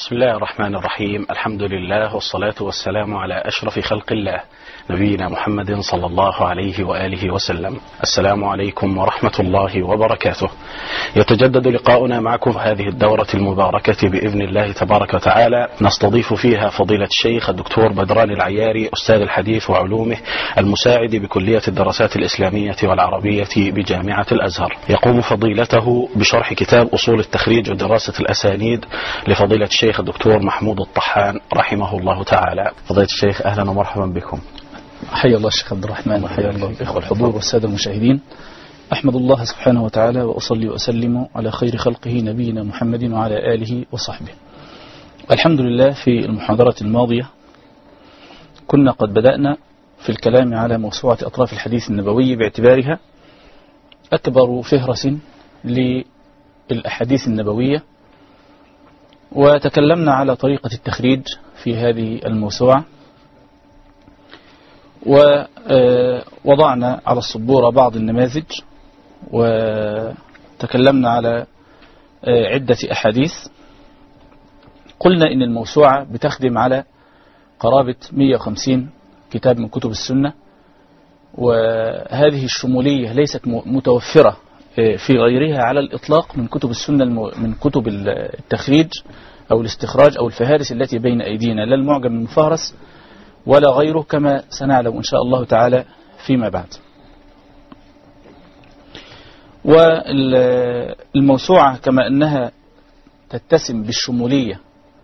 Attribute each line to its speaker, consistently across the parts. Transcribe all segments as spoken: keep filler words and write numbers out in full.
Speaker 1: بسم الله الرحمن الرحيم. الحمد لله والصلاة والسلام على أشرف خلق الله نبينا محمد صلى الله عليه وآله وسلم. السلام عليكم ورحمة الله وبركاته. يتجدد لقاؤنا معكم في هذه الدورة المباركة بإذن الله تبارك وتعالى، نستضيف فيها فضيلة الشيخ الدكتور بدران العياري أستاذ الحديث وعلومه، المساعد بكلية الدراسات الإسلامية والعربية بجامعة الأزهر. يقوم فضيلته بشرح كتاب أصول التخريج ودراسة الأسانيد لفضيلة الشيخ الدكتور محمود الطحان رحمه الله تعالى. فضيلة الشيخ أهلا ومرحبا بكم.
Speaker 2: حيا الله الشيخ عبد الرحمن وحيا الله الإخوة الحضور والسادة المشاهدين. أحمد الله سبحانه وتعالى وأصلي وأسلم على خير خلقه نبينا محمد وعلى آله وصحبه. الحمد لله. في المحاضرة الماضية كنا قد بدأنا في الكلام على موسوعة أطراف الحديث النبوي باعتبارها أكبر فهرس للأحاديث النبوية، وتكلمنا على طريقة التخريج في هذه الموسوعة، ووضعنا على السبورة بعض النماذج وتكلمنا على عدة أحاديث. قلنا إن الموسوعة بتخدم على قرابة مئة وخمسين كتاب من كتب السنة، وهذه الشمولية ليست متوفرة في غيرها على الإطلاق من كتب السنة، من كتب التخريج أو الاستخراج أو الفهارس التي بين أيدينا، لا المعجم المفهرس ولا غيره، كما سنعلم إن شاء الله تعالى فيما بعد. والموسوعة كما أنها تتسم بالشمولية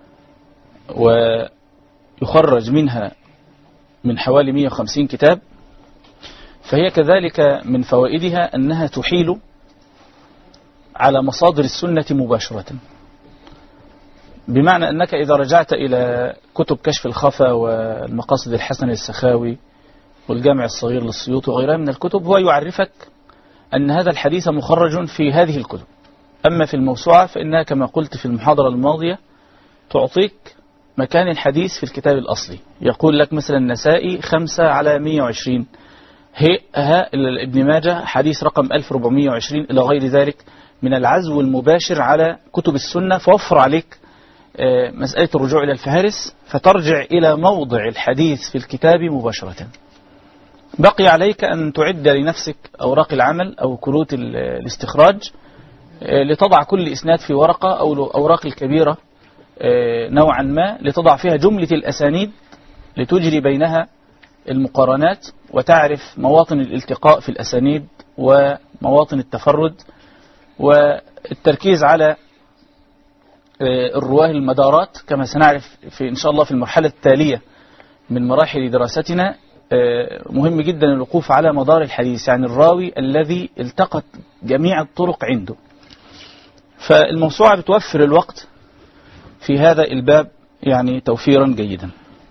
Speaker 2: ويخرج منها من حوالي مئة وخمسين كتاب، فهي كذلك من فوائدها أنها تحيل على مصادر السنة مباشرة، بمعنى أنك إذا رجعت إلى كتب كشف الخفا والمقاصد الحسنة للسخاوي والجامع الصغير للسيوطي وغيرها من الكتب، هو يعرفك أن هذا الحديث مخرج في هذه الكتب. أما في الموسوعة فإنها كما قلت في المحاضرة الماضية تعطيك مكان الحديث في الكتاب الأصلي. يقول لك مثلا النسائي خمسة على مئة وعشرين، هي ابن ماجه حديث رقم ألف وأربعمئة وعشرين، إلى غير ذلك من العزو المباشر على كتب السنة، فوفر عليك مسألة الرجوع إلى الفهارس، فترجع إلى موضع الحديث في الكتاب مباشرة. بقي عليك أن تعد لنفسك أوراق العمل أو كروت الاستخراج لتضع كل إسناد في ورقة، أو الأوراق الكبيرة نوعا ما لتضع فيها جملة الأسانيد لتجري بينها المقارنات وتعرف مواطن الالتقاء في الأسانيد ومواطن التفرد، والتركيز على الرواه المدارات كما سنعرف في إن شاء الله في المرحلة التالية من مراحل دراستنا. مهم جدا الوقوف على مدار الحديث، يعني الراوي الذي التقت جميع الطرق عنده. فالموسوعة بتوفر الوقت في هذا الباب يعني توفيرا جيدا.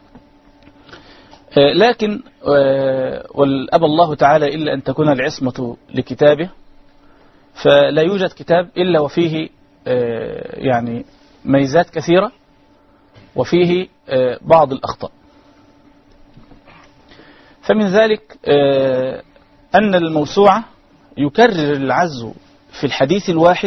Speaker 2: لكن والأبى الله تعالى إلا أن تكون العصمة لكتابه، فلا يوجد كتاب إلا وفيه يعني ميزات كثيرة وفيه بعض الأخطاء. فمن ذلك أن الموسوعة يكرر العزو في الحديث الواحد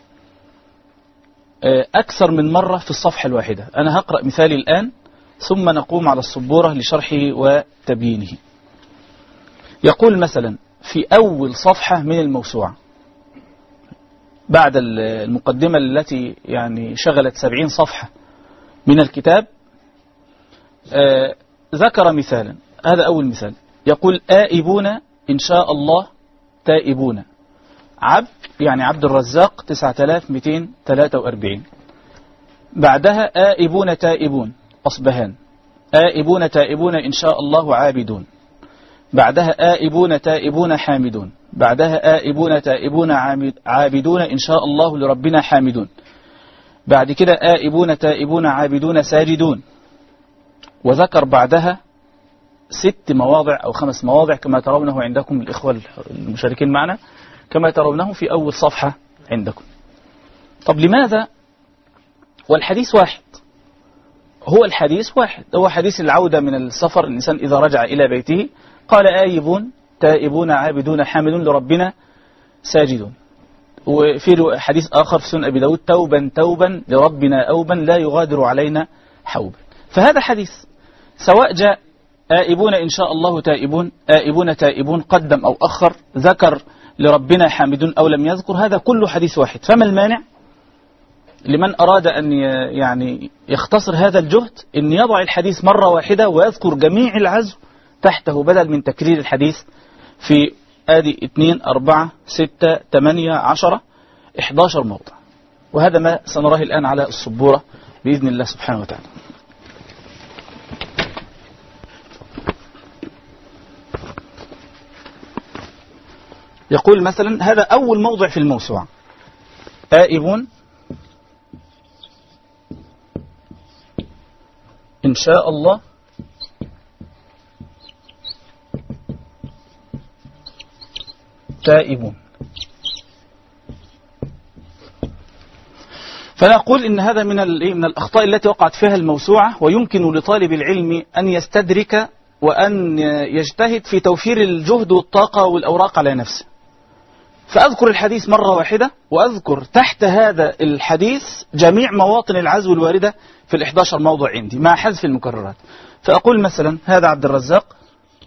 Speaker 2: أكثر من مرة في الصفحة الواحدة. أنا هقرأ مثالي الآن ثم نقوم على السبورة لشرحه وتبيينه. يقول مثلا في أول صفحة من الموسوعة بعد المقدمة التي يعني شغلت سبعين صفحة من الكتاب، آه ذكر مثالا. هذا أول مثال، يقول آئبون إن شاء الله تائبون، عبد يعني عبد الرزاق تسعة آلاف ومئتين وثلاثة وأربعين. بعدها آئبون تائبون أصبهان، آئبون تائبون إن شاء الله عابدون. بعدها آئبون تائبون حامدون. بعدها آئبون تائبون عابدون إن شاء الله لربنا حامدون. بعد كده آئبون تائبون عابدون ساجدون. وذكر بعدها ست مواضع أو خمس مواضع كما ترونه عندكم الإخوة المشاركين معنا، كما ترونه في أول صفحة عندكم. طب لماذا والحديث واحد؟ هو الحديث واحد، هو حديث العودة من السفر، الإنسان إذا رجع إلى بيته قال آئبون تائبون عابدون حامدون لربنا ساجدون. وفي حديث آخر في سنن أبي داود: توبا توبا لربنا أوبا لا يغادر علينا حوبا. فهذا حديث سواء جاء آئبون إن شاء الله تائبون، آئبون تائبون، قدم أو أخر، ذكر لربنا حامدون أو لم يذكر، هذا كله حديث واحد. فما المانع لمن أراد أن يعني يختصر هذا الجهد أن يضع الحديث مرة واحدة ويذكر جميع العزو تحته، بدل من تكرير الحديث في آدي اثنين أربعة ستة ثمانية عشرة إحدى عشر موضع. وهذا ما سنراه الآن على السبورة بإذن الله سبحانه وتعالى. يقول مثلا: هذا أول موضع في الموسوعة: آئبون إن شاء الله تائبون. فنقول إن هذا من من الأخطاء التي وقعت فيها الموسوعة، ويمكن لطالب العلم أن يستدرك وأن يجتهد في توفير الجهد والطاقة والأوراق على نفسه. فأذكر الحديث مرة واحدة، وأذكر تحت هذا الحديث جميع مواطن العزو الواردة في الإحدى عشر موضع عندي مع حذف المكررات. فأقول مثلا: هذا عبد الرزاق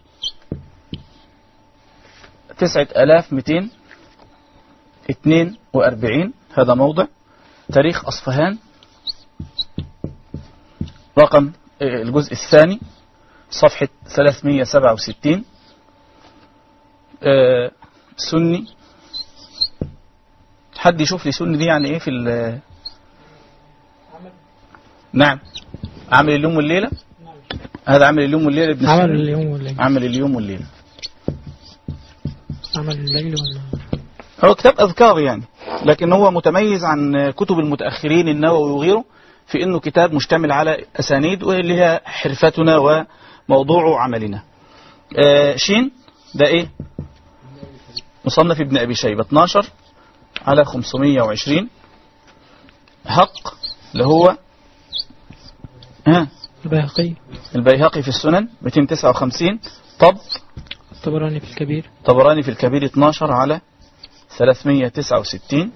Speaker 2: تسعة آلاف مئتين اثنين وأربعين، هذا موضع. تاريخ أصفهان، رقم الجزء الثاني صفحة ثلاثمئة وسبعة وستين. آه سني، حد يشوف لي سني دي يعني ايه في ال نعم عمل اليوم والليلة. هذا عمل اليوم والليلة ابن
Speaker 3: عمل اليوم والليلة
Speaker 2: عمل اليوم والليلة
Speaker 3: عمل الليل والنهار.
Speaker 2: هو كتاب أذكار يعني، لكن هو متميز عن كتب المتأخرين النووي وغيره في أنه كتاب مشتمل على أسانيد، واللي هي حرفتنا وموضوع عملنا. آه شين ده إيه؟ مصنف ابن أبي شيبة اثني عشر على خمسمئة وعشرين. هق اللي هو ها
Speaker 3: البيهقي
Speaker 2: البيهقي في السنن مئتين وتسعة وخمسين. طب
Speaker 3: طبراني في الكبير
Speaker 2: طبراني في الكبير اثني عشر على ثلاثمئة وتسعة وستين.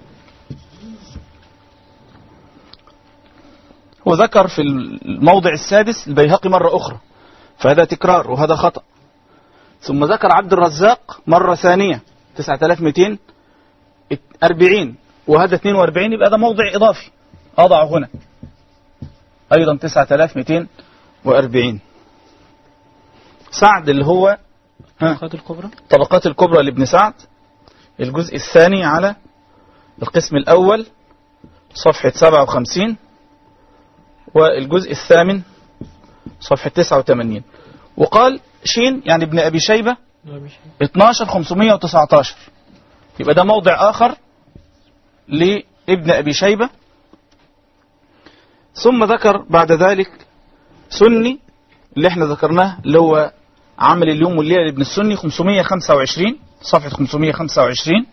Speaker 2: وذكر في الموضع السادس البيهقي مرة أخرى، فهذا تكرار وهذا خطأ. ثم ذكر عبد الرزاق مرة ثانية تسعة آلاف ومئتين وأربعين، وهذا اثنين وأربعين، يبقى هذا موضع إضافي أضع هنا أيضا تسعة آلاف ومئتين وأربعين. سعد اللي هو
Speaker 3: طبقات الكبرى
Speaker 2: طبقات الكبرى لابن سعد، الجزء الثاني على القسم الأول صفحة سبعة وخمسين، والجزء الثامن صفحة تسعة وثمانين. وقال شين يعني ابن أبي شيبة اثني عشر خمسمئة وتسعة عشر، يبقى ده موضع آخر لابن أبي شيبة. ثم ذكر بعد ذلك سني اللي احنا ذكرناه اللي هو عمل اليوم والليلة لابن السني خمسمئة وخمسة وعشرين، صفحة خمسمئة وخمسة وعشرين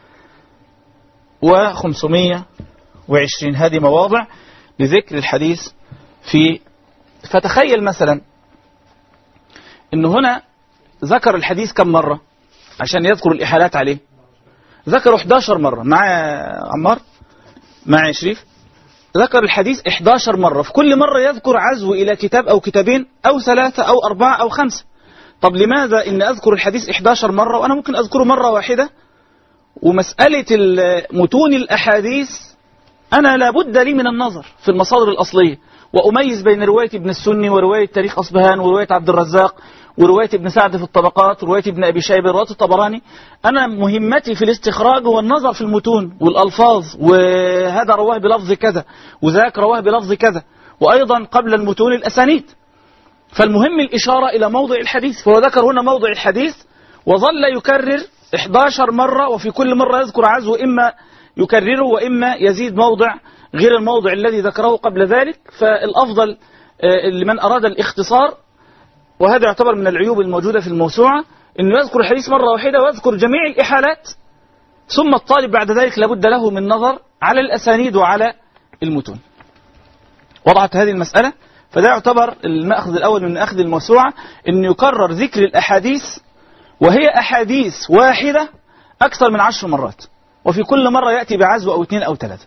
Speaker 2: وخمسمئة وعشرين. هذه مواضع لذكر الحديث في. فتخيل مثلا انه هنا ذكر الحديث كم مرة عشان يذكر الإحالات عليه؟ ذكر إحدى عشر مرة. مع عمار مع شريف ذكر الحديث إحدى عشر مرة، في كل مرة يذكر عزو إلى كتاب أو كتابين أو ثلاثة أو أربعة أو خمسة. طب لماذا إن أذكر الحديث إحدى عشر مرة وأنا ممكن أذكره مرة واحدة؟ ومسألة متون الأحاديث أنا لابد لي من النظر في المصادر الأصلية، وأميز بين رواية ابن السني ورواية تاريخ أصبهان ورواية عبد الرزاق ورواية ابن سعد في الطبقات ورواية ابن أبي شيبة ورواية الطبراني. أنا مهمتي في الاستخراج هو النظر في المتون والألفاظ، وهذا رواه بلفظ كذا وذاك رواه بلفظ كذا، وأيضا قبل المتون الأسانيد. فالمهم الإشارة إلى موضع الحديث، فهو ذكر هنا موضع الحديث وظل يكرر إحدى عشر مرة، وفي كل مرة يذكر عزو إما يكرره وإما يزيد موضع غير الموضع الذي ذكره قبل ذلك. فالأفضل لمن أراد الاختصار، وهذا يعتبر من العيوب الموجودة في الموسوعة، أنه يذكر الحديث مرة واحدة ويذكر جميع الإحالات، ثم الطالب بعد ذلك لابد له من نظر على الأسانيد وعلى المتون. وضعت هذه المسألة، فده يعتبر المأخذ الأول من أخذ الموسوعة، أن يكرر ذكر الأحاديث وهي أحاديث واحدة أكثر من عشر مرات. وفي كل مرة يأتي بعزو أو اثنين أو ثلاثة.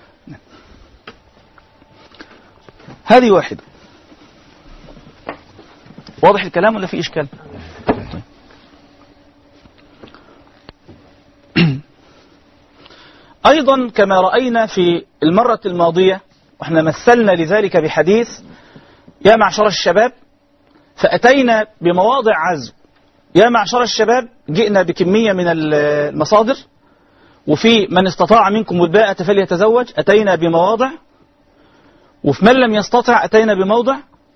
Speaker 2: هذه واحدة. واضح الكلام ولا في إشكال؟ أيضا كما رأينا في المرة الماضية وإحنا مثلنا لذلك بحديث يا معشر الشباب، فأتينا بمواضع عزو يا معشر الشباب، جئنا بكمية من المصادر، وفي من استطاع منكم الباءة فليتزوج أتينا بمواضع، وفي من لم يستطع أتينا بموضع،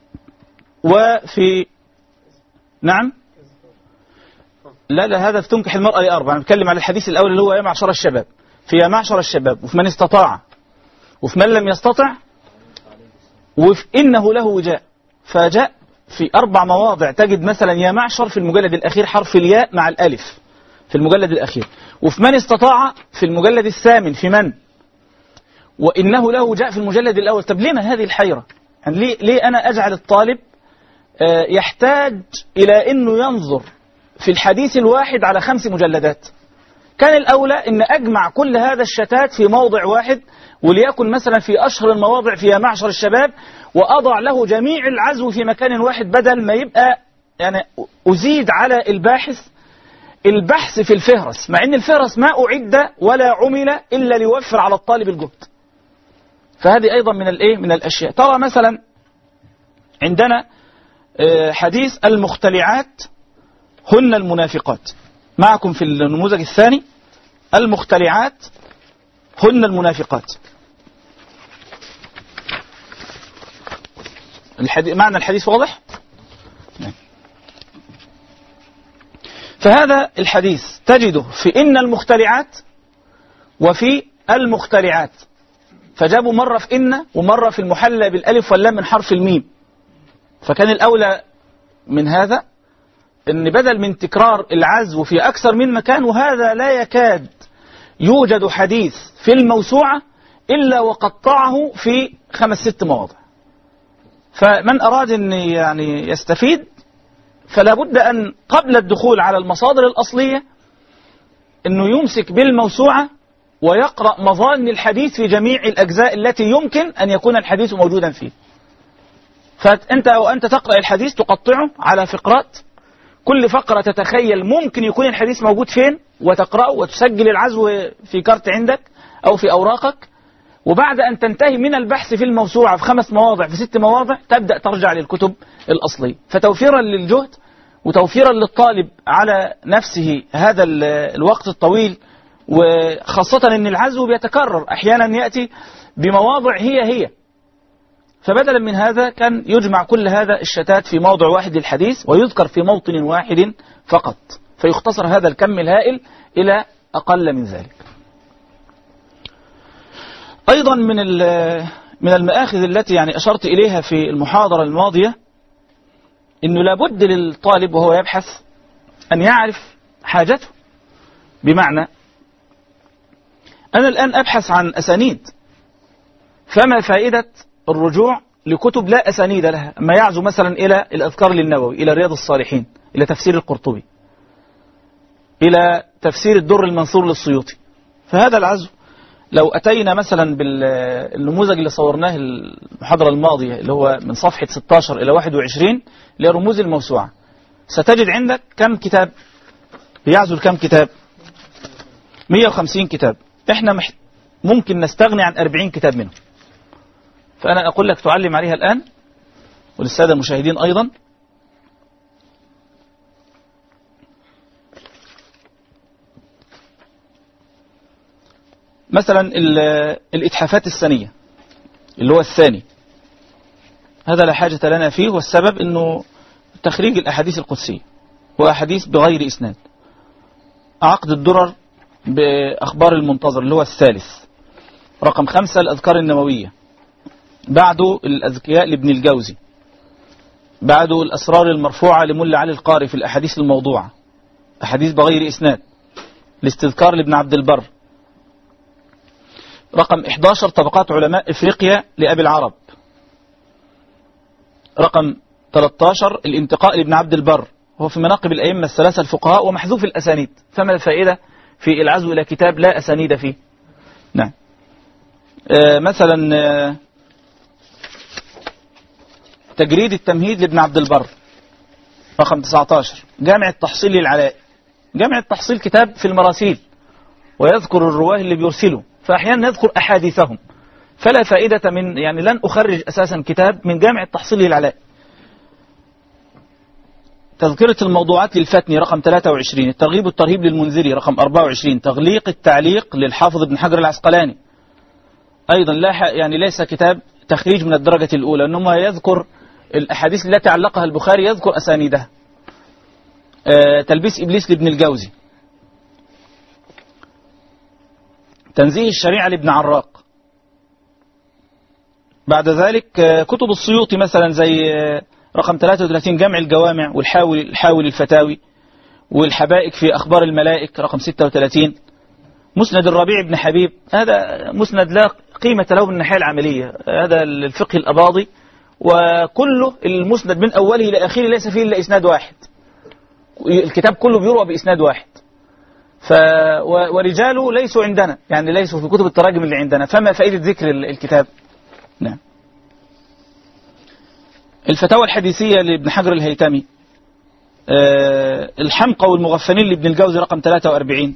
Speaker 2: وفي نعم لا لا هذا في تنكح المرأة لأربع. أنا بتكلم على الحديث الأول اللي هو يا معشر الشباب، في يا معشر الشباب، وفي من استطاع، وفي من لم يستطع، وفي إنه له وجاء. فجاء في أربع مواضع تجد مثلا يا معشر في المجلد الأخير حرف الياء مع الألف في المجلد الأخير، وفي من استطاع في المجلد الثامن في من، وإنه له وجاء في المجلد الأول. طب لما هذه الحيرة؟ يعني ليه, ليه أنا أجعل الطالب يحتاج إلى أنه ينظر في الحديث الواحد على خمس مجلدات؟ كان الأولى أن أجمع كل هذا الشتات في موضع واحد، وليكن مثلا في أشهر المواضع في معشر الشباب، وأضع له جميع العزو في مكان واحد، بدل ما يبقى يعني أزيد على الباحث البحث في الفهرس، مع أن الفهرس ما أعد ولا عمل إلا ليوفر على الطالب الجهد. فهذه أيضا من الإيه من الأشياء. ترى مثلا عندنا حديث المختلعات هن المنافقات، معكم في النموذج الثاني المختلعات هن المنافقات. الحديث معنى الحديث واضح؟ فهذا الحديث تجده في إن المختلعات وفي المختلعات، فجابوا مرة في إن ومرة في المحلى بالألف واللام من حرف الميم. فكان الأولى من هذا إن بدل من تكرار العزو في أكثر من مكان، وهذا لا يكاد يوجد حديث في الموسوعة إلا وقطعه في خمس ست مواضع. فمن أراد أن يعني يستفيد فلا بد أن قبل الدخول على المصادر الأصلية أنه يمسك بالموسوعة ويقرأ مظان الحديث في جميع الأجزاء التي يمكن أن يكون الحديث موجودا فيه. فأنت وأنت تقرأ الحديث تقطعه على فقرات، كل فقرة تتخيل ممكن يكون الحديث موجود فين وتقرأه، وتسجل العزو في كارت عندك أو في أوراقك، وبعد أن تنتهي من البحث في الموسوعة في خمس مواضع في ست مواضع تبدأ ترجع للكتب الأصلية. فتوفيرا للجهد وتوفيرا للطالب على نفسه هذا الوقت الطويل، وخاصة أن العزو بيتكرر أحيانا يأتي بمواضع هي هي، فبدلا من هذا كان يجمع كل هذا الشتات في موضع واحد للحديث ويذكر في موطن واحد فقط، فيختصر هذا الكم الهائل إلى أقل من ذلك. أيضا من من المآخذ التي يعني أشرت إليها في المحاضرة الماضية إنه لابد للطالب وهو يبحث أن يعرف حاجته. بمعنى أنا الآن أبحث عن أسانيد، فما فائدة الرجوع لكتب لا أسانيد لها؟ أما يعزو مثلا إلى الأذكار للنووي، إلى رياض الصالحين، إلى تفسير القرطبي، إلى تفسير الدر المنثور للسيوطي، فهذا العزو لو أتينا مثلا بالنموذج اللي صورناه المحاضرة الماضية اللي هو من صفحة ستة عشر إلى واحد وعشرين اللي هي رموز الموسوعة، ستجد عندك كم كتاب بيعزو كم كتاب؟ مئة وخمسين كتاب. احنا ممكن نستغني عن أربعين كتاب منهم. فأنا أقول لك تعلم عليها الآن وللسادة المشاهدين أيضا. مثلا الإتحافات السنية اللي هو الثاني، هذا لا حاجة لنا فيه، والسبب أنه تخريج الأحاديث القدسية وأحاديث بغير إسناد. عقد الدرر بأخبار المنتظر اللي هو الثالث. رقم خمسة الأذكار النووية، بعده الأذكياء لابن الجوزي، بعده الأسرار المرفوعة لملا علي القاري في الأحاديث الموضوعة، أحاديث بغير إسناد، الاستذكار لابن عبد البر. رقم إحدى عشر طبقات علماء إفريقيا لأبي العرب. رقم ثلاثة عشر الانتقاء لابن عبد البر، هو في مناقب الأئمة الثلاثة الفقهاء ومحذوف الأسانيد، فما الفائدة في العزو إلى كتاب لا أسانيد فيه. نعم. آه مثلا آه تجريد التمهيد لابن عبد البر رقم تسعة عشر. جامع التحصيل للعلاء. جامع التحصيل كتاب في المراسيل ويذكر الرواه اللي بيرسلوا، فأحيانا يذكر أحاديثهم، فلا فائدة من يعني لن أخرج أساسا كتاب من جامع التحصيل للعلاء. تذكرة الموضوعات للفتني رقم ثلاثة وعشرين. الترغيب والترهيب للمنذري رقم أربعة وعشرين. تغليق التعليق للحافظ ابن حجر العسقلاني أيضا لا يعني ليس كتاب تخريج من الدرجة الأولى، إنما يذكر الأحاديث التي علقها البخاري، يذكر أسانيدها. آه تلبيس إبليس لابن الجوزي. تنزيه الشريعة لابن عراق. بعد ذلك آه كتب السيوطي مثلا زي آه رقم ثلاثة وثلاثين جمع الجوامع والحاوي الحاوي الفتاوي، والحبائك في أخبار الملائك رقم ستة وثلاثين. مسند الربيع بن حبيب، هذا مسند لا قيمة له من الناحية العملية، هذا الفقه الأباضي، وكله المسند من أوله إلى آخره ليس فيه إلا إسناد واحد، الكتاب كله بيروى بإسناد واحد. ف ورجاله ليسوا عندنا، يعني ليسوا في كتب التراجم اللي عندنا، فما فائدة ذكر الكتاب؟ نعم. الفتاوى الحديثية لابن حجر الهيتمي. أه الحمقى والمغفلين لابن الجوزي رقم ثلاثة وأربعين.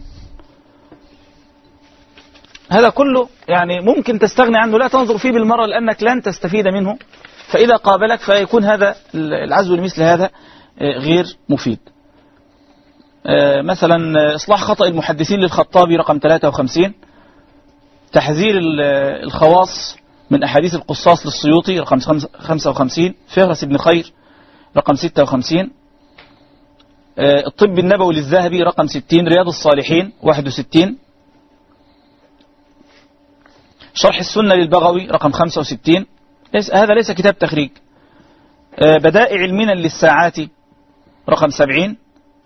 Speaker 2: هذا كله يعني ممكن تستغني عنه، لا تنظر فيه بالمرة لأنك لن تستفيد منه، فإذا قابلك فيكون هذا العزو لمثل هذا غير مفيد. أه مثلا إصلاح خطأ المحدثين للخطابي رقم ثلاثة وخمسين. تحذير الخواص من أحاديث القصاص للسيوطي رقم خمسة وخمسين. فهرس ابن خير رقم ستة وخمسين. الطب النبوي للذهبي رقم ستين. رياض الصالحين واحد وستين. شرح السنة للبغوي رقم خمسة وستين. هذا ليس كتاب تخريج. بدائع المنن للساعات رقم سبعين.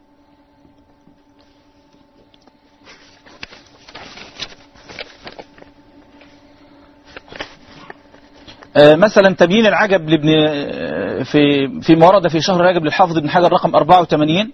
Speaker 2: مثلا تبيين العجب لابن في في ورد في شهر رجب للحافظ ابن حجر رقم أربعة وثمانين.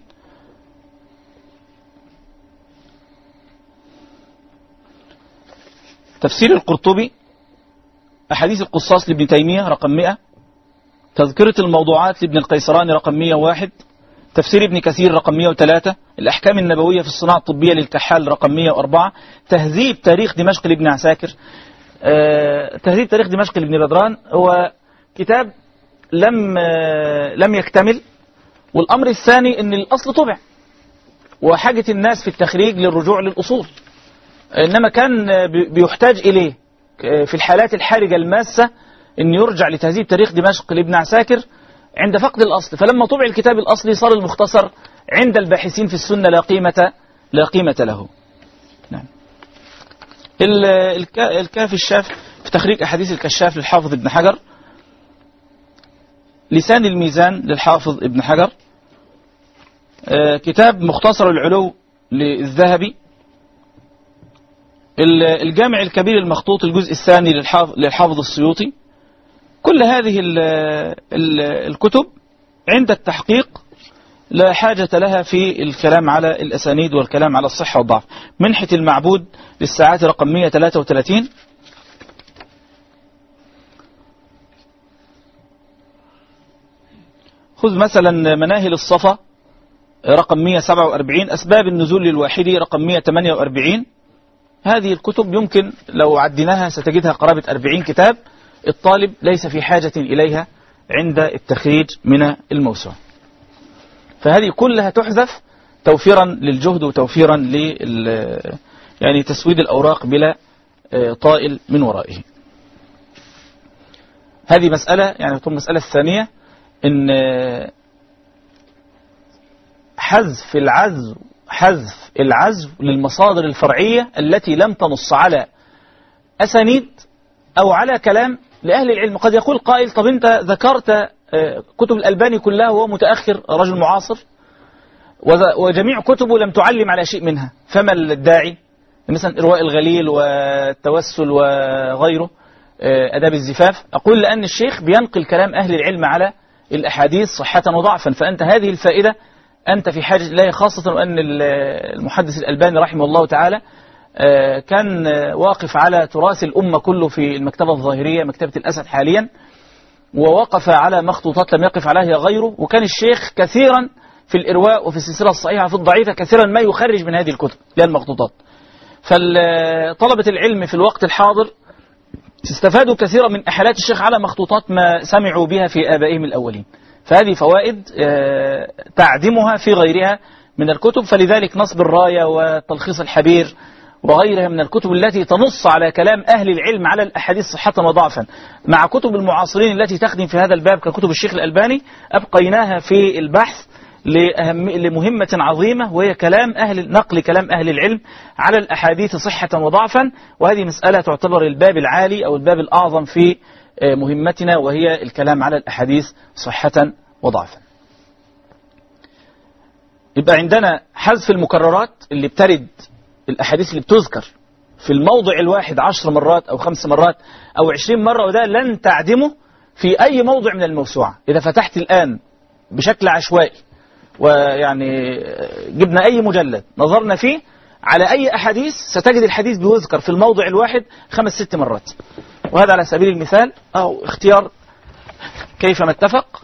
Speaker 2: تفسير القرطبي. أحاديث القصاص لابن تيمية رقم مئة. تذكرة الموضوعات لابن القيسراني رقم مئة وواحد. تفسير ابن كثير رقم مئة وثلاثة. الأحكام النبوية في الصناعة الطبية للكحال رقم مئة وأربعة. تهذيب تاريخ دمشق لابن عساكر. آه تهذيب تاريخ دمشق لابن بدران هو كتاب لم آه لم يكتمل، والأمر الثاني أن الأصل طبع وحاجة الناس في التخريج للرجوع للأصول، إنما كان بيحتاج إليه في الحالات الحرجة الماسة أن يرجع لتهذيب تاريخ دمشق لابن عساكر عند فقد الأصل، فلما طبع الكتاب الأصلي صار المختصر عند الباحثين في السنة لا قيمة لا قيمة له. نعم. الكاف الشاف في تخريج أحاديث الكشاف للحافظ ابن حجر. لسان الميزان للحافظ ابن حجر. كتاب مختصر العلو للذهبي. الجامع الكبير المخطوط الجزء الثاني للحافظ السيوطي. كل هذه ال ال الكتب عند التحقيق لا حاجة لها في الكلام على الأسانيد والكلام على الصحة والضعف. منحة المعبود للساعات رقم مئة وثلاثة وثلاثين. خذ مثلا مناهل الصفا رقم مئة وسبعة وأربعين. أسباب النزول للواحدي رقم مئة وثمانية وأربعين. هذه الكتب يمكن لو عديناها ستجدها قرابة أربعين كتاب، الطالب ليس في حاجة إليها عند التخريج من الموسوعة، فهذه كلها تحذف توفيرا للجهد وتوفيرا لل يعني تسويد الأوراق بلا طائل من ورائه. هذه مسألة يعني ثم المسألة الثانية إن حذف العزو حذف العزو للمصادر الفرعية التي لم تنص على أسانيد أو على كلام لأهل العلم. قد يقول قائل طب أنت ذكرت كتب الألباني كلها وهو متأخر رجل معاصر وجميع كتبه لم تعلم على شيء منها، فما الداعي؟ مثلا إرواء الغليل والتوسل وغيره، أداب الزفاف. أقول لأن الشيخ بينقل كلام أهل العلم على الأحاديث صحة وضعفا، فأنت هذه الفائدة أنت في حاجة إليه، خاصة وأن المحدث الألباني رحمه الله تعالى كان واقف على تراث الأمة كله في المكتبة الظاهرية مكتبة الأسد حاليا، ووقف على مخطوطات لم يقف عليها غيره. وكان الشيخ كثيرا في الإرواء وفي السلسلة الصحيحة في الضعيفة كثيرا ما يخرج من هذه الكتب للمخطوطات. فطلبة العلم في الوقت الحاضر استفادوا كثيرا من أحالات الشيخ على مخطوطات ما سمعوا بها في آبائهم الأولين. فهذه فوائد تعدمها في غيرها من الكتب. فلذلك نصب الراية وتلخيص الحبير وغيرها من الكتب التي تنص على كلام أهل العلم على الأحاديث صحة وضعفا، مع كتب المعاصرين التي تخدم في هذا الباب ككتب الشيخ الألباني، أبقيناها في البحث لأهم لمهمة عظيمة، وهي كلام أهل نقل كلام أهل العلم على الأحاديث صحة وضعفا. وهذه مسألة تعتبر الباب العالي أو الباب الأعظم في مهمتنا، وهي الكلام على الأحاديث صحة وضعفا. يبقى عندنا حذف المكررات اللي بترد، الأحاديث اللي بتذكر في الموضع الواحد عشر مرات أو خمس مرات أو عشرين مرة، وده لن تعدمه في أي موضع من الموسوعة. إذا فتحت الآن بشكل عشوائي ويعني جبنا أي مجلد نظرنا فيه على أي أحاديث، ستجد الحديث بيذكر في الموضع الواحد خمس ست مرات. وهذا على سبيل المثال أو اختيار كيفما اتفق.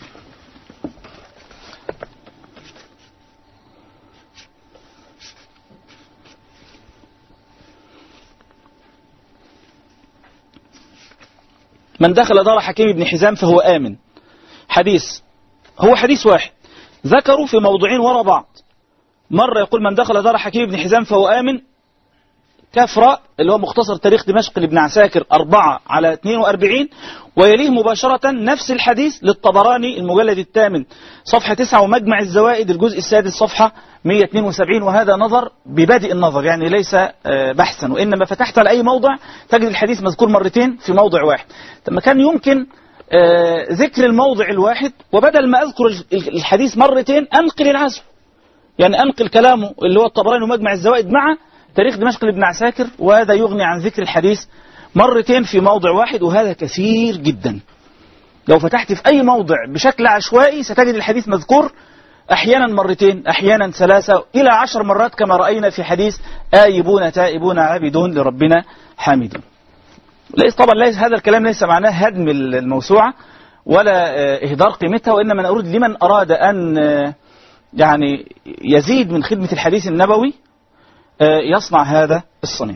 Speaker 2: من دخل دار حكيم بن حزام فهو آمن. حديث، هو حديث واحد ذكروا في موضوعين وراء بعض. مرة يقول من دخل دار حكيم بن حزام فهو آمن، كفرة اللي هو مختصر تاريخ دمشق لابن عساكر أربعة على اثنين وأربعين، ويليه مباشرة نفس الحديث للطبراني المجلد الثامن صفحة تسعة، ومجمع الزوائد الجزء السادس صفحة مئة واثنين وسبعين. وهذا نظر ببادئ النظر، يعني ليس بحثا، وإنما فتحت على أي موضع تجد الحديث مذكور مرتين في موضع واحد. ثم كان يمكن ذكر الموضع الواحد، وبدل ما أذكر الحديث مرتين أنقل العزو، يعني أنقل كلامه اللي هو الطبراني ومجمع الزوائد مع تاريخ دمشق لابن عساكر، وهذا يغني عن ذكر الحديث مرتين في موضع واحد، وهذا كثير جدا. لو فتحت في أي موضع بشكل عشوائي ستجد الحديث مذكور أحيانا مرتين، أحيانا ثلاثة، إلى عشر مرات، كما رأينا في حديث آيبون تائبون عابدون لربنا حامدون. ليس طبعا ليس هذا الكلام ليس معناه هدم الموسوعة ولا إهدار قيمتها، وإنما نقول لمن أراد أن يعني يزيد من خدمة الحديث النبوي يصنع هذا الصنيع.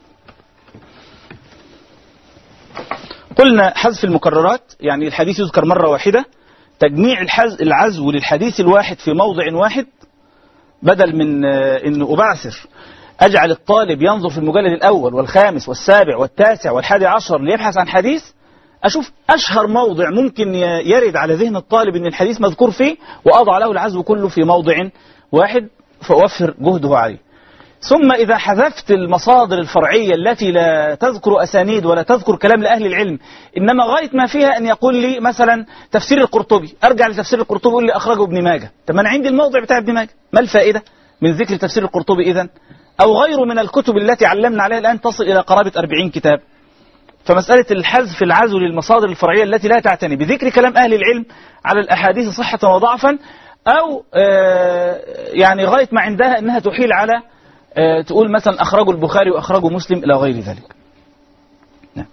Speaker 2: قلنا حذف المكررات، يعني الحديث يذكر مرة واحدة، تجميع العزو للحديث الواحد في موضع واحد، بدل من أنه أبعثر أجعل الطالب ينظر في المجلد الأول والخامس والسابع والتاسع والحادي عشر ليبحث عن حديث، أشوف أشهر موضع ممكن يرد على ذهن الطالب أن الحديث مذكور فيه، وأضع له العزو كله في موضع واحد، فأوفر جهده عليه. ثم إذا حذفت المصادر الفرعية التي لا تذكر أسانيد ولا تذكر كلام لأهل العلم، إنما غاية ما فيها أن يقول لي مثلا تفسير القرطبي، أرجع لتفسير القرطبي يقول لي أخرجه ابن ماجه. طب أنا عندي الموضع بتاع ابن ماجه، ما الفائدة من ذكر تفسير القرطبي إذن؟ أو غيره من الكتب التي علمنا عليها الآن تصل إلى قرابة أربعين كتاب. فمسألة الحذف العزو للمصادر الفرعية التي لا تعتني بذكر كلام أهل العلم على الأحاديث صحة وضعفا، أو يعني غاية ما عندها أنها تحيل على تقول مثلا أخرجوا البخاري وأخرجوا مسلم إلى غير ذلك. نعم.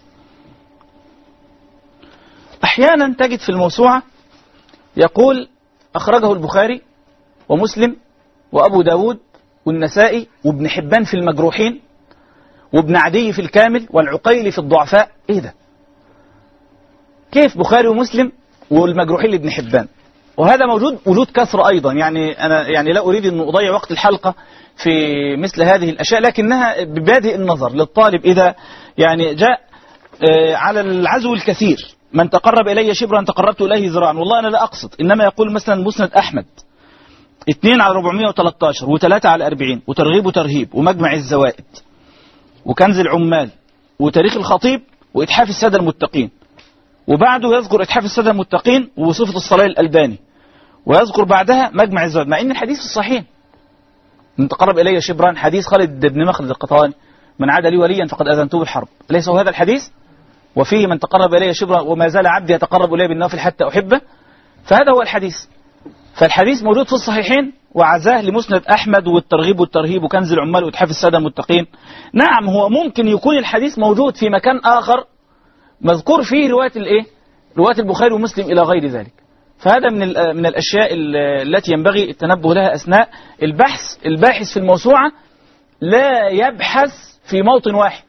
Speaker 2: أحيانا تجد في الموسوعة يقول أخرجه البخاري ومسلم وأبو داود والنسائي وابن حبان في المجروحين وابن عدي في الكامل والعقيلي في الضعفاء. إيه ده؟ كيف بخاري ومسلم والمجروحين لابن حبان؟ وهذا موجود وجود كثرة أيضا. يعني أنا يعني لا أريد أن أضيع وقت الحلقة في مثل هذه الأشياء، لكنها ببادئ النظر للطالب إذا يعني جاء على العزو الكثير، من تقرب إلي شبرا تقربت إليه ذراعا. والله أنا لا أقصد، إنما يقول مثلا مسند أحمد اثنين على أربعمائة وثلاثة عشر وثلاثة على أربعين وترغيب وترهيب ومجمع الزوائد وكنز العمال وتاريخ الخطيب وإتحاف السادة المتقين، وبعده يذكر إتحاف السادة المتقين وصفة الصلاة الألباني، ويذكر بعدها مجمع الزوائد، مع إن الحديث الصحيح من تقرب إلي شبرا حديث خالد بن مخلد القطواني من عاد لي وليا فقد أذنته بالحرب، ليس هو هذا الحديث؟ وفيه من تقرب إلي شبرا وما زال عبدي يتقرب إلي بالنوافل حتى أحبه، فهذا هو الحديث. فالحديث موجود في الصحيحين وعزاه لمسند أحمد والترغيب والترهيب وكنز العمال وإتحاف السادة المتقين. نعم هو ممكن يكون الحديث موجود في مكان آخر مذكور فيه رواية الإيه؟ رواية البخاري ومسلم إلى غير ذلك. فهذا من من الأشياء التي ينبغي التنبه لها أثناء البحث. الباحث في الموسوعة لا يبحث في موطن واحد.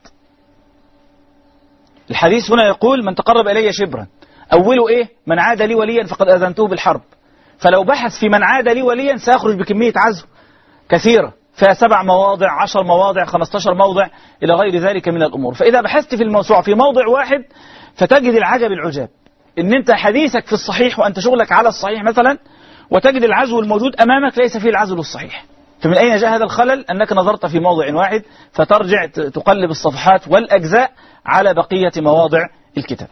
Speaker 2: الحديث هنا يقول من تقرب إلي شبرا، أوله إيه؟ من عاد لي وليا فقد أذنته بالحرب. فلو بحث في من عاد لي وليا سيخرج بكمية عزو كثيرة فيها سبع مواضع، عشر مواضع، خمستاشر موضع إلى غير ذلك من الأمور. فإذا بحثت في الموسوعة في موضع واحد فتجد العجب العجاب، إن أنت حديثك في الصحيح وأنت شغلك على الصحيح مثلا، وتجد العزو الموجود أمامك ليس فيه العزو الصحيح. فمن أين جاء هذا الخلل؟ أنك نظرت في موضع واحد فترجع تقلب الصفحات والأجزاء على بقية مواضع الكتاب.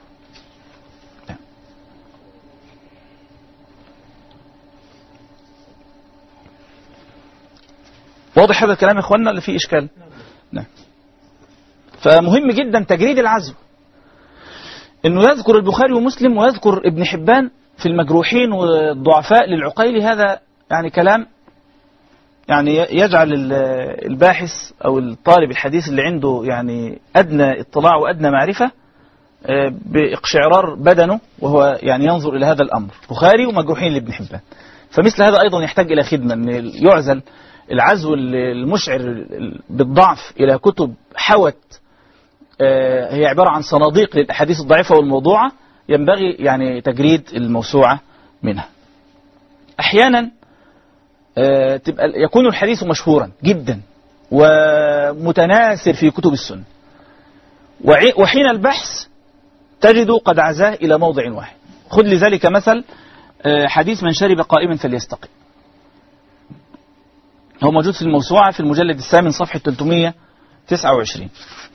Speaker 2: واضح هذا الكلام يا إخواننا اللي فيه إشكال؟ نعم. فمهم جدا تجريد العزو، إنه يذكر البخاري ومسلم ويذكر ابن حبان في المجروحين والضعفاء للعقيلي. هذا يعني كلام يعني يجعل الباحث أو الطالب الحديث اللي عنده يعني أدنى اطلاع وأدنى معرفة بإقشعرار بدنه وهو يعني ينظر إلى هذا الأمر، بخاري ومجروحين لابن حبان. فمثل هذا أيضا يحتاج إلى خدمة، أن يعزل العزو المشعر بالضعف إلى كتب حوت هي عبارة عن صناديق للأحاديث الضعيفة والموضوعة، ينبغي يعني تجريد الموسوعة منها. أحيانا تبقى يكون الحديث مشهورا جدا ومتناثر في كتب السنة، وحين البحث تجد قد عزاه إلى موضع واحد. خذ لذلك مثل حديث من شرب قائما فليستقي، هو موجود في الموسوعة في المجلد الثامن صفحة ثلاثمائة وتسعة وعشرين.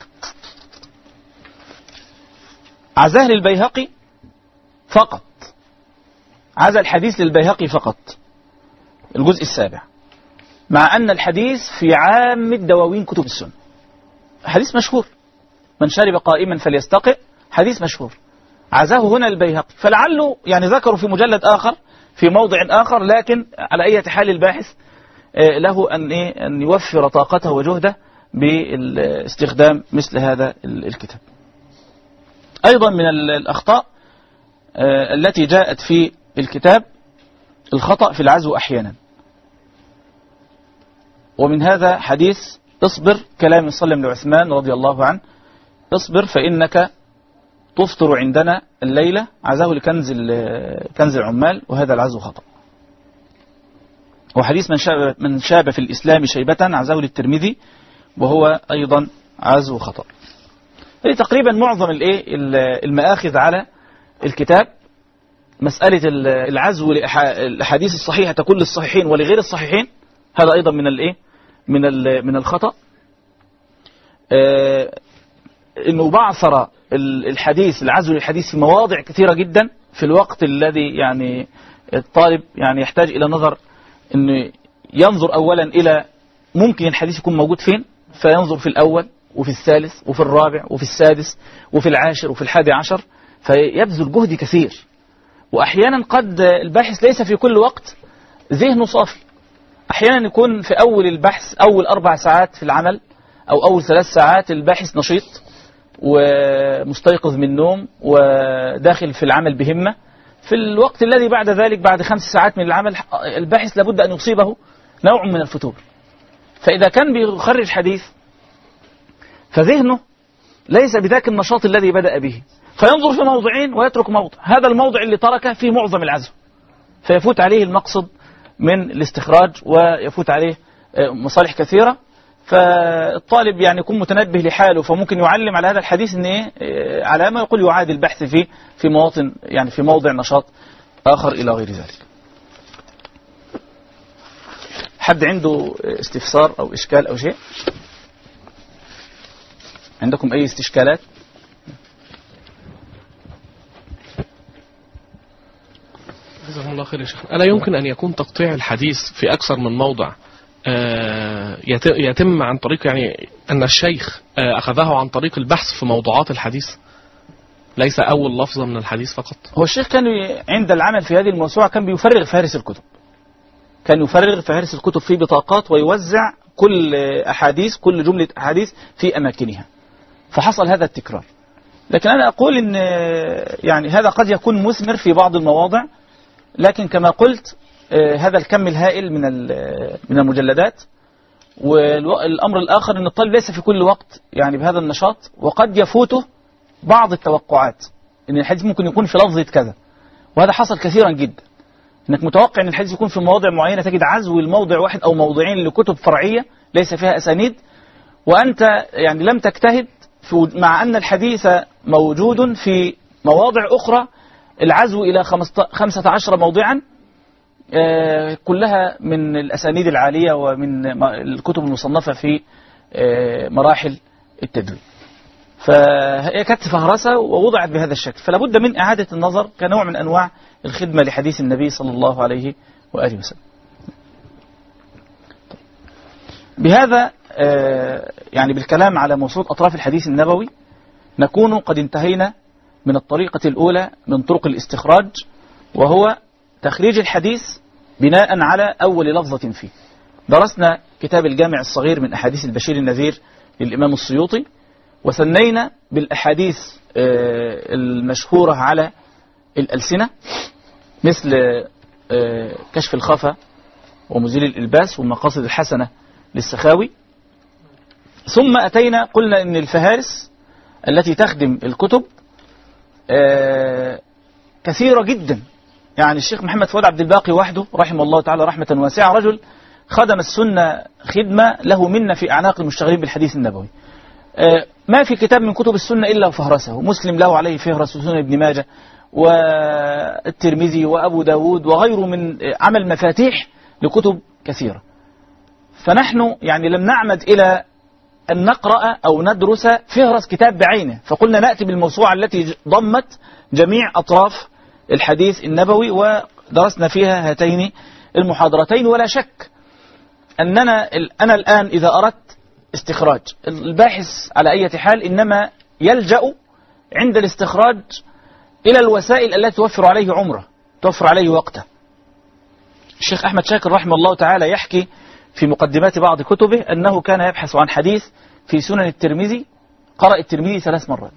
Speaker 2: عزاه للبيهقي فقط، عزا الحديث للبيهقي فقط الجزء السابع، مع أن الحديث في عامة دواوين كتب السنة. حديث مشهور، من شرب قائما فليستقئ، حديث مشهور، عزاه هنا البيهقي. فلعله يعني ذكروا في مجلد آخر في موضع آخر، لكن على أي حال الباحث له أن إيه أن يوفر طاقته وجهده باستخدام مثل هذا الكتاب. أيضا من الأخطاء التي جاءت في الكتاب الخطأ في العزو أحيانا، ومن هذا حديث اصبر كلام صلى الله عليه وسلم لعثمان رضي الله عنه، اصبر فإنك تفطر عندنا الليلة، عزاه لكنز كنز العمال، وهذا العزو خطأ. وحديث من شاب, من شاب في الإسلام شيبة، عزاه للترمذي، وهو أيضا عزو خطأ. يعني تقريبا معظم الايه المآخذ على الكتاب مسألة العزو للأحاديث الصحيحة تكون للصحيحين ولغير الصحيحين، هذا أيضا من الايه من من الخطأ. آه إنه بعثر الحديث العزو للحديث في مواضع كثيرة جدا في الوقت الذي يعني الطالب يعني يحتاج إلى نظر، إنه ينظر أولا إلى ممكن الحديث يكون موجود فين، فينظر في الأول وفي الثالث وفي الرابع وفي السادس وفي العاشر وفي الحادي عشر، فيبذل جهد كثير. وأحيانا قد الباحث ليس في كل وقت ذهنه صافي، أحيانا يكون في أول البحث أول أربع ساعات في العمل أو أول ثلاث ساعات الباحث نشيط ومستيقظ من النوم وداخل في العمل بهمة. في الوقت الذي بعد ذلك بعد خمس ساعات من العمل الباحث لابد أن يصيبه نوع من الفتور. فإذا كان بيخرج حديث فذهنه ليس بذاك النشاط الذي بدأ به، فينظر في موضعين ويترك موضع، هذا الموضع اللي تركه فيه معظم العزو، فيفوت عليه المقصد من الاستخراج ويفوت عليه مصالح كثيرة. فالطالب يعني يكون متنبه لحاله، فممكن يعلم على هذا الحديث ان ايه علامة يقول يعاد البحث فيه في مواطن يعني في موضع نشاط آخر إلى غير ذلك. حد عنده استفسار أو إشكال أو شيء؟ عندكم أي استشكالات؟
Speaker 4: جزاكم الله خير يا شيخ. ألا يمكن أن يكون تقطيع الحديث في أكثر من موضع يتم عن طريق يعني أن الشيخ أخذه عن طريق البحث في موضوعات الحديث، ليس أول لفظة من الحديث فقط؟
Speaker 2: هو الشيخ كان عند العمل في هذه الموسوعة كان بيفرغ فهرس الكتب، كان يفرغ فهرس الكتب في بطاقات ويوزع كل أحاديث كل جملة أحاديث في أماكنها، فحصل هذا التكرار. لكن أنا أقول إن يعني هذا قد يكون مثمر في بعض المواضع، لكن كما قلت هذا الكم الهائل من من المجلدات. والأمر الآخر أن الطالب ليس في كل وقت يعني بهذا النشاط، وقد يفوته بعض التوقعات أن الحديث ممكن يكون في لفظة كذا، وهذا حصل كثيرا جدا، أنك متوقع أن الحديث يكون في مواضع معينة تجد عزو الموضع واحد أو موضعين لكتب فرعية ليس فيها أسانيد، وأنت يعني لم تجتهد مع أن الحديث موجود في مواضع أخرى العزو إلى خمسة عشر موضعا كلها من الأسانيد العالية ومن الكتب المصنفة في مراحل التدوين. فهي كانت فهرسة ووضعت بهذا الشكل، فلا بد من إعادة النظر كنوع من أنواع الخدمة لحديث النبي صلى الله عليه وآله وسلم. بهذا يعني بالكلام على موسوعة أطراف الحديث النبوي نكون قد انتهينا من الطريقة الأولى من طرق الاستخراج، وهو تخريج الحديث بناء على أول لفظة فيه. درسنا كتاب الجامع الصغير من أحاديث البشير النذير للإمام السيوطي، وثنينا بالأحاديث المشهورة على الألسنة مثل كشف الخفا ومزيل الإلباس والمقاصد الحسنة للسخاوي. ثم أتينا قلنا إن الفهارس التي تخدم الكتب كثيرة جدا، يعني الشيخ محمد فؤاد عبد الباقي وحده رحمه الله تعالى رحمة واسعة رجل خدم السنة خدمة له منا في أعناق المشتغلين بالحديث النبوي. ما في كتاب من كتب السنة إلا وفهرسه، مسلم له عليه فهرس، وسنن ابن ماجه والترمذي وأبو داود وغيره من عمل مفاتيح لكتب كثيرة. فنحن يعني لم نعمد إلى أن نقرأ أو ندرس فهرس كتاب بعينه، فقلنا نأتي بالموسوعة التي ضمت جميع أطراف الحديث النبوي ودرسنا فيها هاتين المحاضرتين. ولا شك أننا أنا الآن إذا أردت استخراج الباحث على أي حال إنما يلجأ عند الاستخراج إلى الوسائل التي توفر عليه عمره توفر عليه وقته. الشيخ أحمد شاكر رحمه الله تعالى يحكي في مقدمات بعض كتبه أنه كان يبحث عن حديث في سنن الترمذي، قرأ الترمذي ثلاث مرات.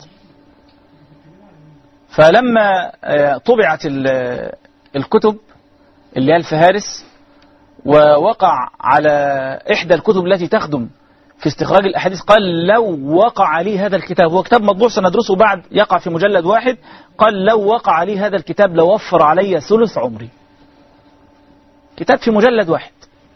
Speaker 2: فلما طبعت الكتب اللي هي الفهارس ووقع على إحدى الكتب التي تخدم في استخراج الأحاديث، قال لو وقع لي هذا الكتاب، هو كتاب مطبوع سندرسه بعد يقع في مجلد واحد، قال لو وقع لي هذا الكتاب لوفر علي ثلث عمري. كتاب في مجلد واحد.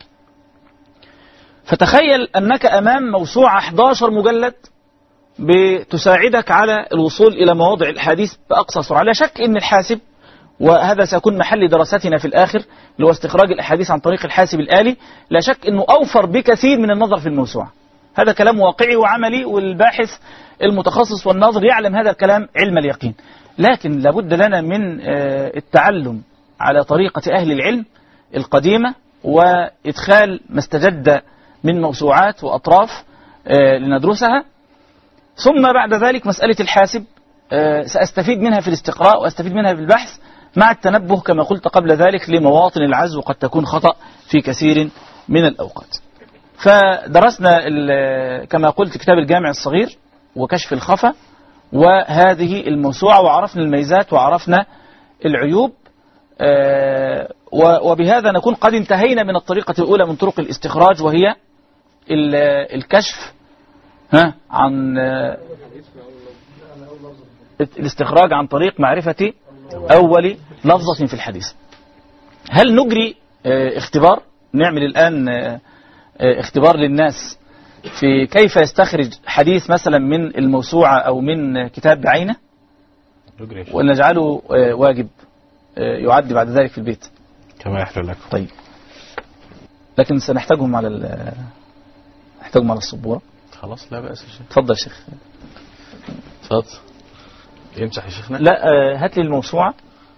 Speaker 2: فتخيل أنك أمام موسوعة أحد عشر مجلد بتساعدك على الوصول إلى مواضع الحديث بأقصى سرعة. لا شك أن الحاسب، وهذا سيكون محل دراستنا في الآخر اللي هو استخراج الأحاديث عن طريق الحاسب الآلي، لا شك أنه أوفر بكثير من النظر في الموسوعة. هذا كلام واقعي وعملي، والباحث المتخصص والناظر يعلم هذا الكلام علم اليقين. لكن لابد لنا من التعلم على طريقة أهل العلم القديمة، وإدخال ما استجد من موسوعات وأطراف لندرسها. ثم بعد ذلك مسألة الحاسب سأستفيد منها في الاستقراء وأستفيد منها في البحث، مع التنبه كما قلت قبل ذلك لمواطن العزو قد تكون خطأ في كثير من الأوقات. فدرسنا كما قلت كتاب الجامع الصغير وكشف الخفا وهذه الموسوعة، وعرفنا الميزات وعرفنا العيوب، وبهذا نكون قد انتهينا من الطريقة الأولى من طرق الاستخراج، وهي الكشف ها عن الاستخراج عن طريق معرفة أول لفظة في الحديث. هل نجري اختبار؟ نعمل الآن اختبار للناس في كيف يستخرج حديث مثلا من الموسوعة أو من كتاب بعينه، ونجعله واجب يعد بعد ذلك في البيت
Speaker 1: كما يحلو لكم.
Speaker 2: طيب، لكن سنحتاجهم على ال نحتاجهم على السبورة.
Speaker 1: خلاص لا بأس يا شيخ.
Speaker 2: تفضل يا شيخ.
Speaker 1: تفضل. يمسح يا شيخنا؟
Speaker 2: لا، هات لي الموسوعة.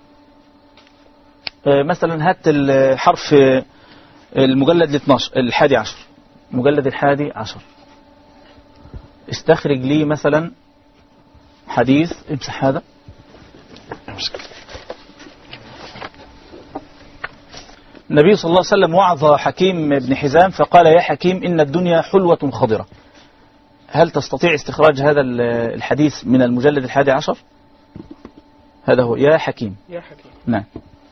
Speaker 2: مثلا هات الحرف المجلد الاثناشر الحادي عشر، مجلد الحادي عشر، استخرج لي مثلا حديث. امسح هذا.
Speaker 1: امسك.
Speaker 2: النبي صلى الله عليه وسلم وعظ حكيم بن حزام فقال يا حكيم إن الدنيا حلوة خضرة. هل تستطيع استخراج هذا الحديث من المجلد الحادي عشر؟ هذا هو يا حكيم.
Speaker 4: يا حكيم.
Speaker 2: نعم.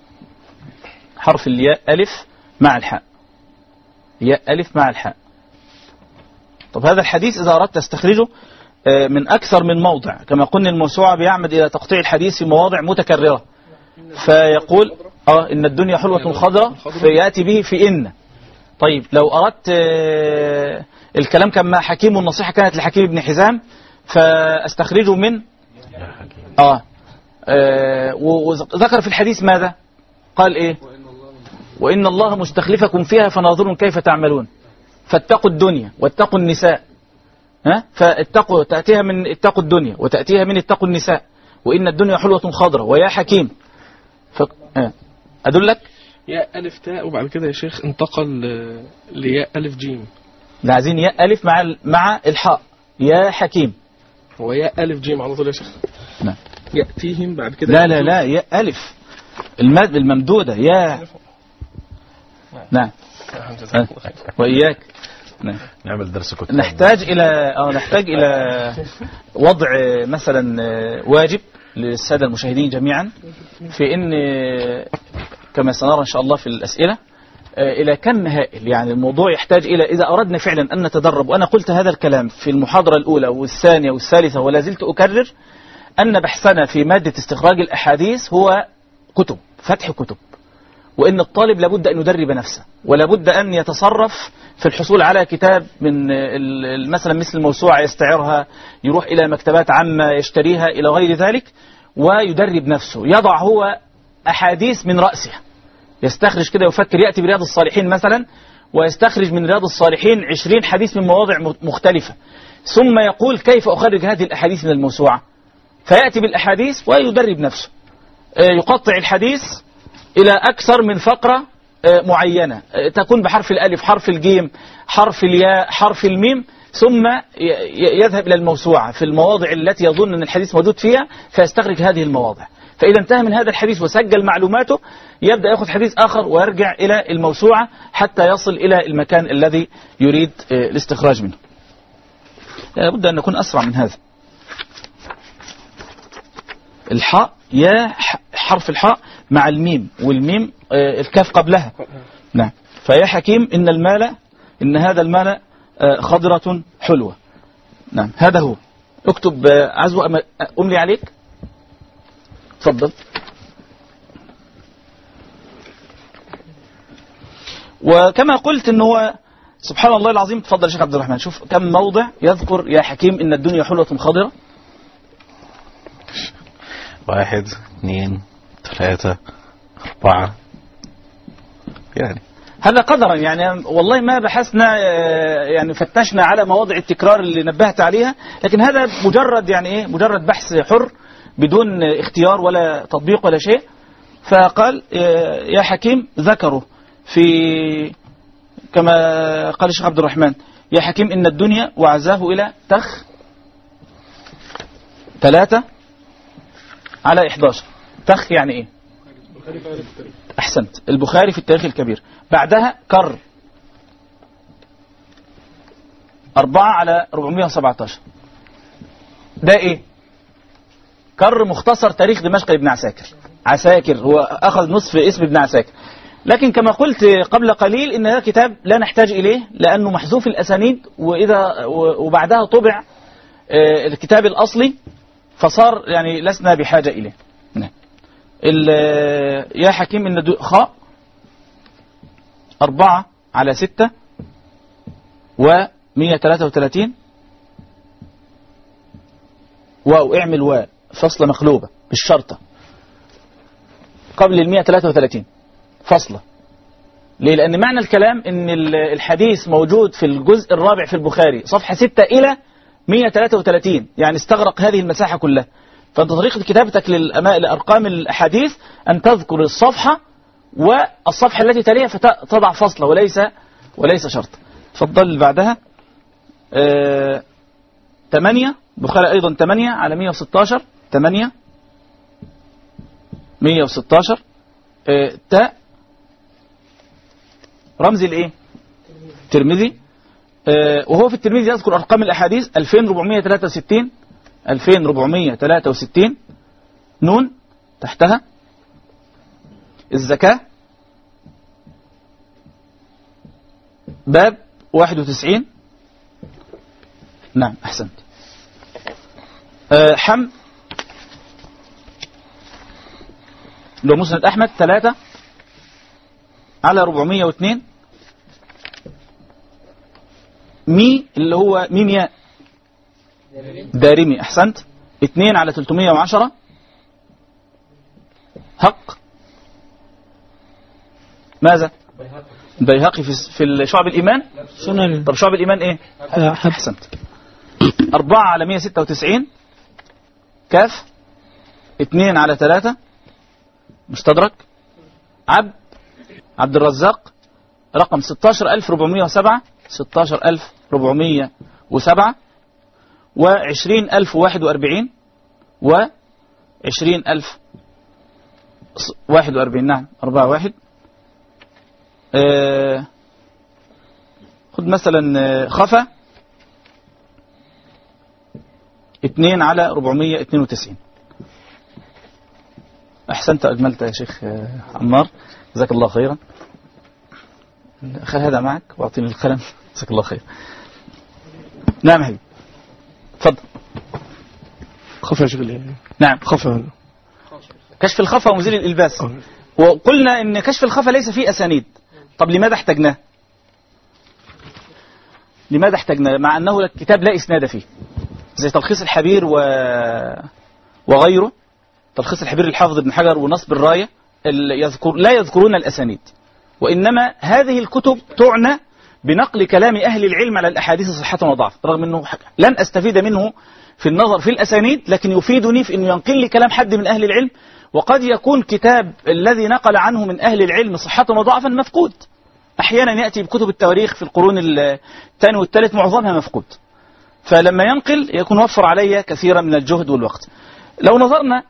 Speaker 2: حرف الياء ألف مع الحاء. ياء ألف مع الحاء. طب هذا الحديث إذا أردت تستخرجه من أكثر من موضع، كما قلنا الموسوعة بيعمد إلى تقطيع الحديث في مواضع متكررة، فيقول آه إن الدنيا حلوة خضرة فيأتي به في إن. طيب لو أردت آه الكلام كان مع حكيم والنصيحة كانت لحكيم بن حزام فأستخرجه من آه, آه وذكر في الحديث ماذا؟ قال إيه؟ وإن الله مستخلفكم فيها فناظرون كيف تعملون فاتقوا الدنيا واتقوا النساء. ها؟ فاتقوا تأتيها من اتقوا الدنيا وتأتيها من اتقوا النساء وإن الدنيا حلوة خضرة ويا حكيم. ف... آه. أدلك
Speaker 4: ياء ألف تاء وبعد كده يا شيخ انتقل لياء ألف جيم.
Speaker 2: لا عايزين ياء ألف مع مع الحاء يا حكيم.
Speaker 4: هو ياء ألف جيم على طول يا شيخ.
Speaker 2: نعم.
Speaker 4: يأتيهم بعد كده.
Speaker 2: لا لا لا ياء ألف المد الممدودة يا. نعم. آه. وإياك. نعم.
Speaker 1: نعمل درس كتاب.
Speaker 2: نحتاج إلى أو نحتاج إلى وضع مثلا واجب للسادة المشاهدين جميعا في إن كما سنرى إن شاء الله في الأسئلة إلى كم هائل. يعني الموضوع يحتاج إلى إذا أردنا فعلا أن نتدرب، وأنا قلت هذا الكلام في المحاضرة الأولى والثانية والثالثة ولا زلت أكرر أن بحثنا في مادة استخراج الأحاديث هو كتب، فتح كتب، وإن الطالب لابد أن يدرب نفسه ولابد أن يتصرف في الحصول على كتاب من مثلا مثل الموسوعة يستعرها، يروح إلى مكتبات عامة يشتريها إلى غير ذلك، ويدرب نفسه، يضع هو أحاديث من رأسه، يستخرج كده يفكر، يأتي برياض الصالحين مثلا ويستخرج من رياض الصالحين عشرين حديث من مواضع مختلفة، ثم يقول كيف أخرج هذه الأحاديث من الموسوعة، فيأتي بالأحاديث ويدرب نفسه، يقطع الحديث إلى أكثر من فقرة معينة تكون بحرف الألف، حرف الجيم، حرف الياء، حرف الميم، ثم يذهب إلى الموسوعة في المواضع التي يظن أن الحديث موجود فيها فيستخرج هذه المواضع. فإذا انتهى من هذا الحديث وسجل معلوماته يبدأ يأخذ حديث آخر ويرجع إلى الموسوعة حتى يصل إلى المكان الذي يريد الاستخراج منه. لابد أن نكون أسرع من هذا. الحاء يا حرف الحاء مع الميم، والميم الكاف قبلها. نعم. فيا حكيم إن المال إن هذا المال خضرة حلوة. نعم هذا هو. اكتب عزو أملي عليك. تفضل. وكما قلت إن هو سبحان الله العظيم. تفضل يا شيخ عبد الرحمن. شوف كم موضع يذكر يا حكيم إن الدنيا حلوة خضرة.
Speaker 1: واحد اثنين ثلاثة أربعة، يعني
Speaker 2: هذا قدرا، يعني والله ما بحثنا يعني فتشنا على مواضع التكرار اللي نبهت عليها، لكن هذا مجرد يعني ايه مجرد بحث حر بدون اختيار ولا تطبيق ولا شيء. فقال يا حكيم ذكره في كما قال الشيخ عبد الرحمن يا حكيم إن الدنيا وعزاه إلى تخ ثلاثة على إحدى عشر. تخ يعني إيه؟ أحسنت. البخاري في التاريخ الكبير. بعدها كر أربعة على أربعمائة وسبعة عشر. ده إيه؟ كر مختصر تاريخ دمشق ابن عساكر. عساكر هو أخذ نصف اسم ابن عساكر، لكن كما قلت قبل قليل إن هذا كتاب لا نحتاج إليه لأنه محذوف الأسانيد، وإذا وبعدها طبع الكتاب الأصلي فصار يعني لسنا بحاجة إليه. يا حكيم إن خاء أربعة على ستة ومية ثلاثة وثلاثين، واو اعمل واو فصلة مقلوبة بالشرطة قبل المية ثلاثة وثلاثين فصلة. ليه؟ لأن معنى الكلام إن الحديث موجود في الجزء الرابع في البخاري صفحة ستة إلى مية ثلاثة وثلاثين، يعني استغرق هذه المساحة كلها. فأنت طريقة كتابتك للأرقام الأحاديث أن تذكر الصفحة والصفحة التي تليها فتضع فصلة وليس وليس شرط. تفضل بعدها آه ثمانية بخاري أيضا ثمانية على مية وستة عشر ثمانية مية وستة عشر آه تاء رمز الايه؟ الترمذي. آه وهو في الترمذي يذكر ارقام الاحاديث ألفين وأربعمائة وثلاثة وستين ألفين وأربعمائة وثلاثة وستين نون تحتها. الزكاة باب واحد وتسعين. نعم أحسنت. أه حم لو مسند أحمد ثلاثة على أربعمائة واثنين. مي اللي هو ميم ياء دارمي أحسنت اثنين على ثلاثمائة وعشرة. هق ماذا؟ بيهقي في في شعب الإيمان.
Speaker 3: سنن.
Speaker 2: طب شعب الإيمان إيه؟ أحسنت. أربعة على مئة وستة وتسعين. كاف اثنين على ثلاثة. مستدرك. عبد عبد الرزاق رقم ستة عشر ألف وأربعمائة وسبعة ستة عشر ألف وأربعمائة وسبعة وعشرين ألف وواحد وأربعين وعشرين ألف واحد وأربعين. نعم أربعة واحد. آه خد مثلا خفا اثنين على أربعمائة واثنين وتسعين. أحسنت أجملت يا شيخ عمار جزاك الله خيرا. خل هذا معك واعطيني القلم جزاك الله خير. نعم هي تفضل.
Speaker 4: خفا شغل.
Speaker 2: نعم
Speaker 4: خفا
Speaker 2: كشف الخفا ومزيل الإلباس. وقلنا إن كشف الخفا ليس فيه أسانيد. طب لماذا احتجناه؟ لماذا احتجناه مع أنه الكتاب لا إسناد فيه زي تلخيص الحبير و... وغيره. تلخيص الحبير الحافظ ابن حجر ونصب الراية يذكر لا يذكرون الأسانيد، وإنما هذه الكتب تعنى بنقل كلام أهل العلم على الأحاديث صحة وضعف، رغم أنه لن أستفيد منه في النظر في الأسانيد، لكن يفيدني في أنه ينقل لي كلام حد من أهل العلم. وقد يكون كتاب الذي نقل عنه من أهل العلم صحة وضعفا مفقود. أحيانا يأتي بكتب التواريخ في القرون الثاني والثالث معظمها مفقود، فلما ينقل يكون وفر علي كثيرا من الجهد والوقت. لو نظرنا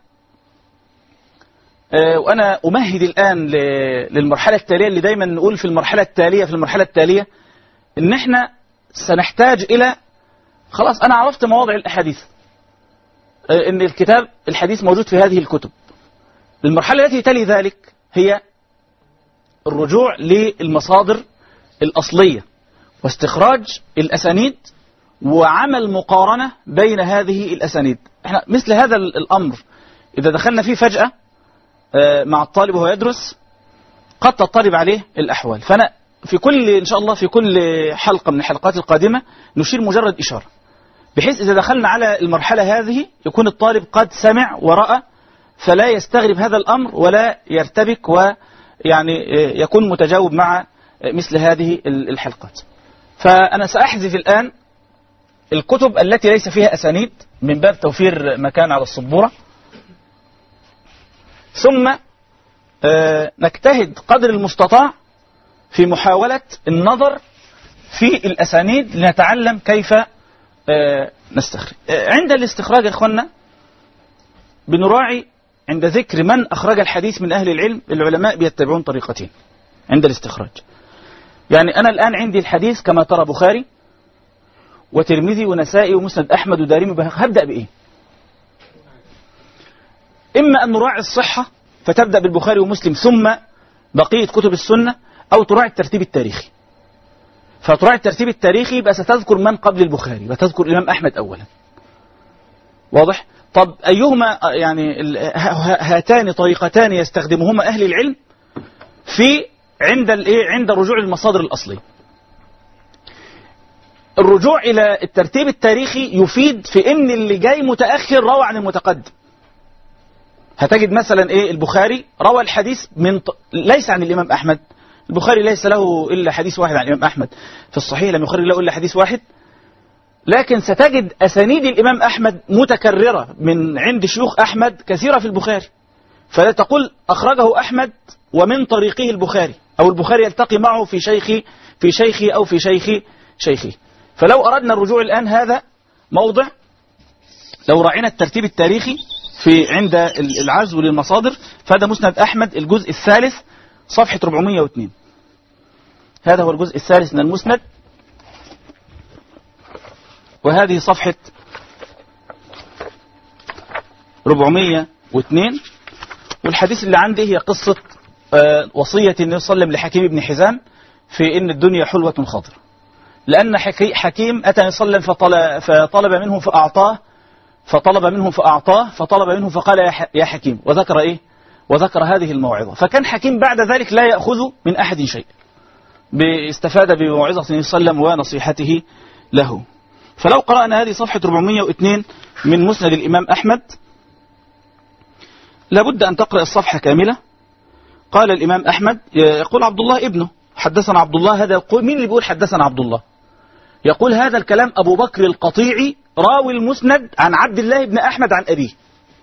Speaker 2: وأنا أمهد الآن للمرحلة التالية اللي دايما نقول في المرحلة التالية في المرحلة التالية إن إحنا سنحتاج إلى خلاص أنا عرفت مواضع الأحاديث، إن الكتاب الحديث موجود في هذه الكتب. المرحلة التي تلي ذلك هي الرجوع للمصادر الأصلية واستخراج الأسانيد وعمل مقارنة بين هذه الأسانيد. إحنا مثل هذا الأمر إذا دخلنا فيه فجأة مع الطالب وهو يدرس قد تضطرب عليه الأحوال. فأنا في كل إن شاء الله في كل حلقة من الحلقات القادمة نشير مجرد إشارة، بحيث إذا دخلنا على المرحلة هذه يكون الطالب قد سمع ورأى، فلا يستغرب هذا الأمر ولا يرتبك، ويعني يكون متجاوب مع مثل هذه الحلقات. فأنا سأحذف الآن الكتب التي ليس فيها أسانيد من باب توفير مكان على السبورة، ثم نجتهد قدر المستطاع في محاولة النظر في الأسانيد لنتعلم كيف نستخرج. عند الاستخراج يا أخوانا بنراعي عند ذكر من أخرج الحديث من أهل العلم، العلماء بيتبعون طريقتين عند الاستخراج. يعني أنا الآن عندي الحديث كما ترى بخاري وترمذي ونسائي ومسند أحمد ودارمي وبيهقي، هبدأ بإيه؟ إما أن نراعي الصحة فتبدأ بالبخاري ومسلم ثم بقية كتب السنة، أو تراعي الترتيب التاريخي. فتراعي الترتيب التاريخي يبقى ستذكر من قبل البخاري وتذكر الإمام أحمد أولا. واضح؟ طب أيهما يعني هاتان طريقتان يستخدمهما أهل العلم في عند الإيه عند الرجوع للمصادر الأصلية. الرجوع إلى الترتيب التاريخي يفيد في إن اللي جاي متأخر روى عن المتقدم. هتجد مثلا إيه البخاري روى الحديث من ط... ليس عن الإمام أحمد. البخاري ليس له إلا حديث واحد عن الإمام أحمد في الصحيح، لم يخرج له إلا حديث واحد، لكن ستجد أسانيد الإمام أحمد متكررة من عند شيوخ أحمد كثيرة في البخاري، فلا تقول أخرجه أحمد ومن طريقه البخاري، أو البخاري يلتقي معه في شيخي في شيخي أو في شيخي شيخي. فلو أردنا الرجوع الآن هذا موضع، لو رأينا الترتيب التاريخي في عند العزو للمصادر، فهذا مسند أحمد الجزء الثالث صفحة أربعمائة واثنين. هذا هو الجزء الثالث من المسند، وهذه صفحة أربعمائة واثنين. والحديث اللي عندي هي قصة وصية النبي صلى الله عليه وسلم لحكيم بن حزام في إن الدنيا حلوة خضر، لأن حكيم أتى صلى الله عليه وسلم فطلب منه فأعطاه فطلب منه فأعطاه فطلب منه فقال يا حكيم، وذكر إيه؟ وذكر هذه الموعظة. فكان حكيم بعد ذلك لا يأخذ من أحد شيء، استفاد بموعظة النبي صلى الله عليه وسلم ونصيحته له. فلو قرأنا هذه صفحة أربعمائة واثنين من مسند الإمام أحمد، لابد أن تقرأ الصفحة كاملة. قال الإمام أحمد، يقول عبد الله ابنه حدثنا عبد الله، هذا يقول مين اللي بيقول حدثنا عبد الله؟ يقول هذا الكلام أبو بكر القطيعي راوي المسند عن عبد الله بن أحمد عن أبيه،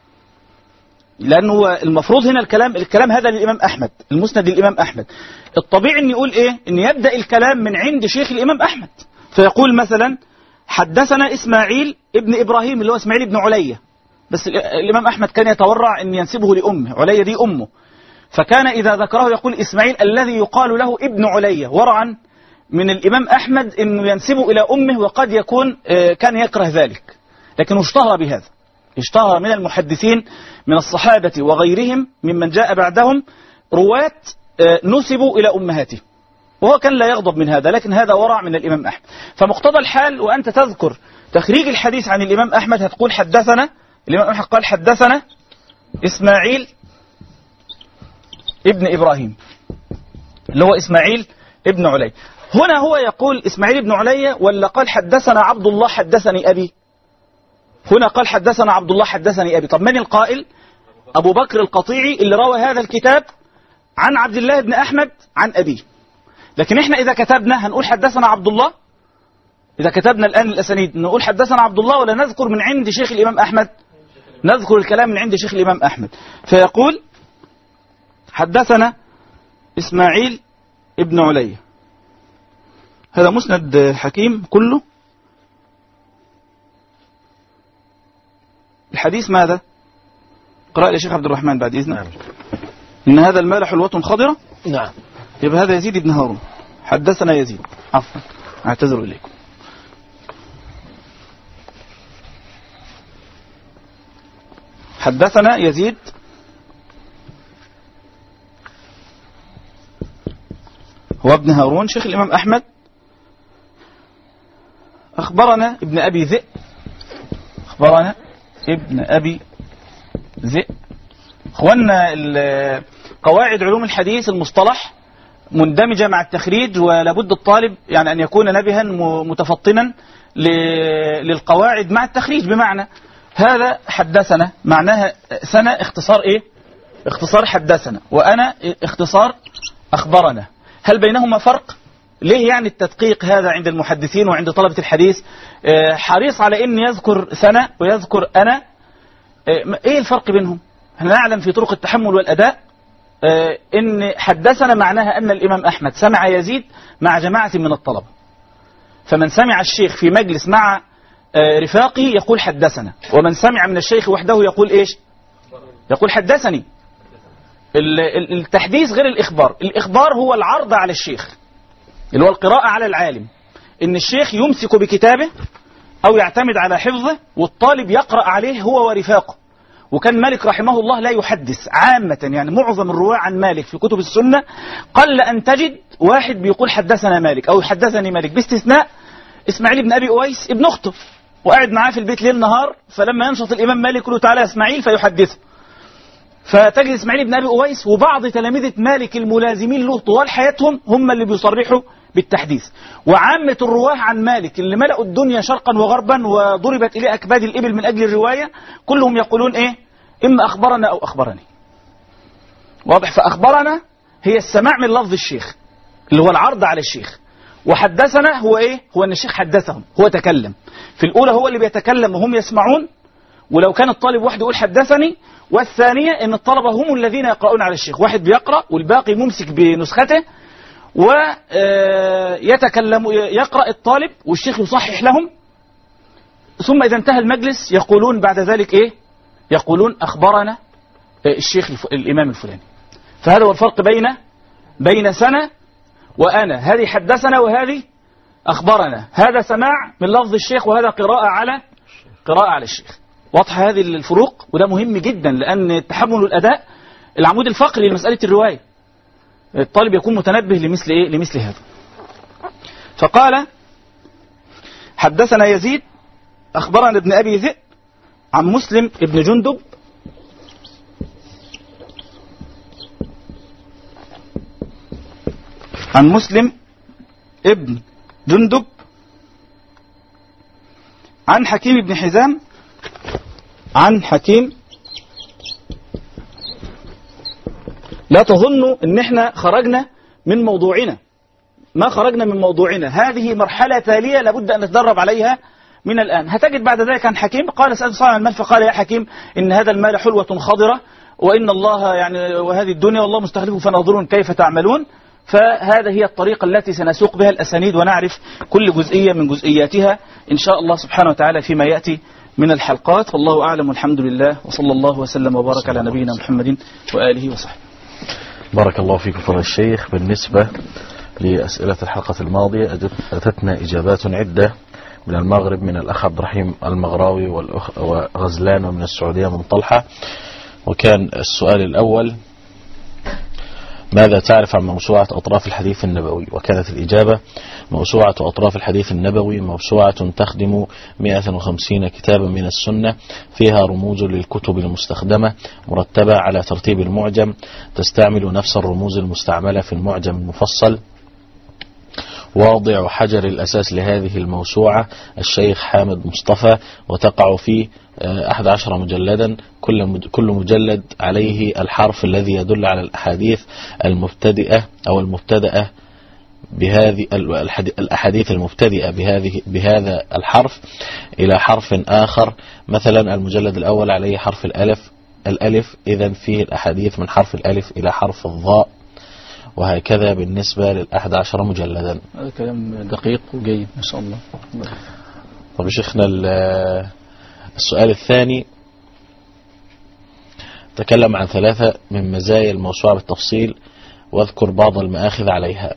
Speaker 2: لأنه المفروض هنا الكلام الكلام هذا للإمام أحمد، المسند للإمام أحمد. الطبيعي أن يقول إيه؟ أن يبدأ الكلام من عند شيخ الإمام أحمد، فيقول مثلا حدثنا إسماعيل ابن إبراهيم اللي هو إسماعيل ابن علية، بس الإمام أحمد كان يتورع أن ينسبه لأمه، علية دي أمه، فكان إذا ذكره يقول إسماعيل الذي يقال له ابن علية، ورعا من الإمام أحمد أنه ينسبه إلى أمه، وقد يكون كان يكره ذلك، لكنه اشتهر بهذا، اشتهر من المحدثين من الصحابة وغيرهم ممن جاء بعدهم رواة نسبوا إلى أمهاتهم، وهو كان لا يغضب من هذا، لكن هذا ورع من الإمام أحمد. فمقتضى الحال وأنت تذكر تخريج الحديث عن الإمام أحمد هتقول حدثنا الإمام أحمد قال حدثنا إسماعيل ابن إبراهيم اللي هو إسماعيل ابن علي. هنا هو يقول إسماعيل ابن علي ولا قال حدثنا عبد الله حدثني أبي؟ هنا قال حدثنا عبد الله حدثني أبي. طب من القائل؟ أبو بكر القطيعي اللي روى هذا الكتاب عن عبد الله بن أحمد عن أبيه. لكن إحنا إذا كتبنا هنقول حدثنا عبد الله، إذا كتبنا الآن الأسانيد نقول حدثنا عبد الله ولا نذكر من عند شيخ الإمام أحمد؟ نذكر الكلام من عند شيخ الإمام أحمد. فيقول حدثنا إسماعيل ابن علي. هذا مسند حكيم كله. الحديث ماذا؟ قرأ لي شيخ عبد الرحمن بعد إذنك. إن هذا المال حلوة خضرة.
Speaker 4: نعم.
Speaker 2: يبقى هذا يزيد بن هارون. حدثنا يزيد. عفوا أعتذر إليكم. حدثنا يزيد هو ابن هارون شيخ الإمام أحمد. أخبرنا ابن أبي ذئب أخبرنا ابن أبي ذئب. أخوانا قواعد علوم الحديث المصطلح مندمجة مع التخريج، ولابد الطالب يعني أن يكون نبها متفطنا للقواعد مع التخريج. بمعنى هذا حدثنا معناها سنة اختصار إيه؟ اختصار حدثنا، وأنا اختصار أخبرنا. هل بينهما فرق؟ ليه يعني التدقيق هذا عند المحدثين وعند طلبة الحديث حريص على أن يذكر سنة ويذكر أنا؟ إيه الفرق بينهم؟ احنا نعلم في طرق التحمل والأداء إن حدثنا معناها أن الإمام أحمد سمع يزيد مع جماعة من الطلبة، فمن سمع الشيخ في مجلس مع رفاقه يقول حدثنا، ومن سمع من الشيخ وحده يقول إيش؟ يقول حدثني. التحديث غير الإخبار. الإخبار هو العرض على الشيخ اللي هو القراءة على العالم، إن الشيخ يمسك بكتابه أو يعتمد على حفظه والطالب يقرأ عليه هو ورفاقه. وكان مالك رحمه الله لا يحدث عامة، يعني معظم الرواة عن مالك في كتب السنة قل أن تجد واحد بيقول حدثنا مالك أو حدثني مالك، باستثناء إسماعيل بن أبي أويس ابن أخته، وقاعد معاه في البيت ليل نهار، فلما ينشط الإمام مالك يقول له تعالى إسماعيل فيحدثه. فتجد إسماعيل بن أبي أويس وبعض تلامذة مالك الملازمين له طوال حياتهم هم اللي بيصرحوا بالتحديث. وعامة الرواه عن مالك اللي ملأوا الدنيا شرقا وغربا وضربت إليه أكباد الإبل من أجل الرواية كلهم يقولون إيه؟ إما أخبرنا أو أخبرني. واضح؟ فأخبرنا هي السماع من لفظ الشيخ اللي هو العرض على الشيخ، وحدثنا هو إيه؟ هو أن الشيخ حدثهم، هو تكلم. في الأولى هو اللي بيتكلم وهم يسمعون، ولو كان الطالب واحد يقول حدثني، والثانية أن الطلبة هم الذين يقرؤون على الشيخ، واحد بيقرأ والباقي ممسك بنسخته ويتكلم يقرأ الطالب والشيخ يصحح لهم، ثم إذا انتهى المجلس يقولون بعد ذلك إيه؟ يقولون أخبرنا الشيخ الإمام الفلاني. فهذا هو الفرق بين بين سنة وأنا هذه حدثنا وهذه أخبرنا، هذا سماع من لفظ الشيخ وهذا قراءة على قراءة على الشيخ. واضح هذه الفروق، وده مهم جدا لأن تحمل الأداء العمود الفقري لمسألة الرواية. الطالب يكون متنبه لمثل إيه؟ لمثل هذا. فقال حدثنا يزيد أخبرنا ابن أبي ذئب عن مسلم ابن جندب عن مسلم ابن جندب عن حكيم بن حزام عن حكيم. لا تظنوا ان احنا خرجنا من موضوعنا، ما خرجنا من موضوعنا، هذه مرحلة تالية لابد ان نتدرب عليها من الآن. هتجد بعد ذلك عن حكيم قال سأل صاحب المال فقال يا حكيم إن هذا المال حلوة خضرة وإن الله يعني وهذه الدنيا والله مستخلفه فناظرون كيف تعملون. فهذا هي الطريقة التي سنسوق بها الأسانيد ونعرف كل جزئية من جزئياتها إن شاء الله سبحانه وتعالى فيما يأتي من الحلقات. والله أعلم والحمد لله وصلى الله وسلم وبارك على نبينا محمد وآله وصحبه.
Speaker 5: بارك الله فيكم فضيلة الشيخ. بالنسبة لأسئلة الحلقة الماضية أتتنا إجابات عدة من المغرب من الأخ عبد الرحيم المغراوي والأخ وغزلان، ومن السعودية من طلحة. وكان السؤال الأول ماذا تعرف عن موسوعة أطراف الحديث النبوي؟ وكانت الإجابة موسوعة أطراف الحديث النبوي موسوعة تخدم مئة وخمسين كتابا من السنة، فيها رموز للكتب المستخدمة مرتبة على ترتيب المعجم، تستعمل نفس الرموز المستعملة في المعجم المفصل. واضع حجر الأساس لهذه الموسوعة الشيخ حامد مصطفى، وتقع في أحد عشر مجلدا، كل مجلد عليه الحرف الذي يدل على الأحاديث المبتدئة أو المبتدأة بهذه الأحاديث المبتدئة بهذه بهذا الحرف إلى حرف آخر. مثلا المجلد الأول عليه حرف الألف الألف إذن فيه الأحاديث من حرف الألف إلى حرف الضاء، وهكذا بالنسبة للأحد عشر مجلدا.
Speaker 2: هذا كلام دقيق وجيد ما شاء الله.
Speaker 5: طب شيخنا السؤال الثاني تكلم عن ثلاثة من مزايا الموسوعة بالتفصيل واذكر بعض المآخذ عليها.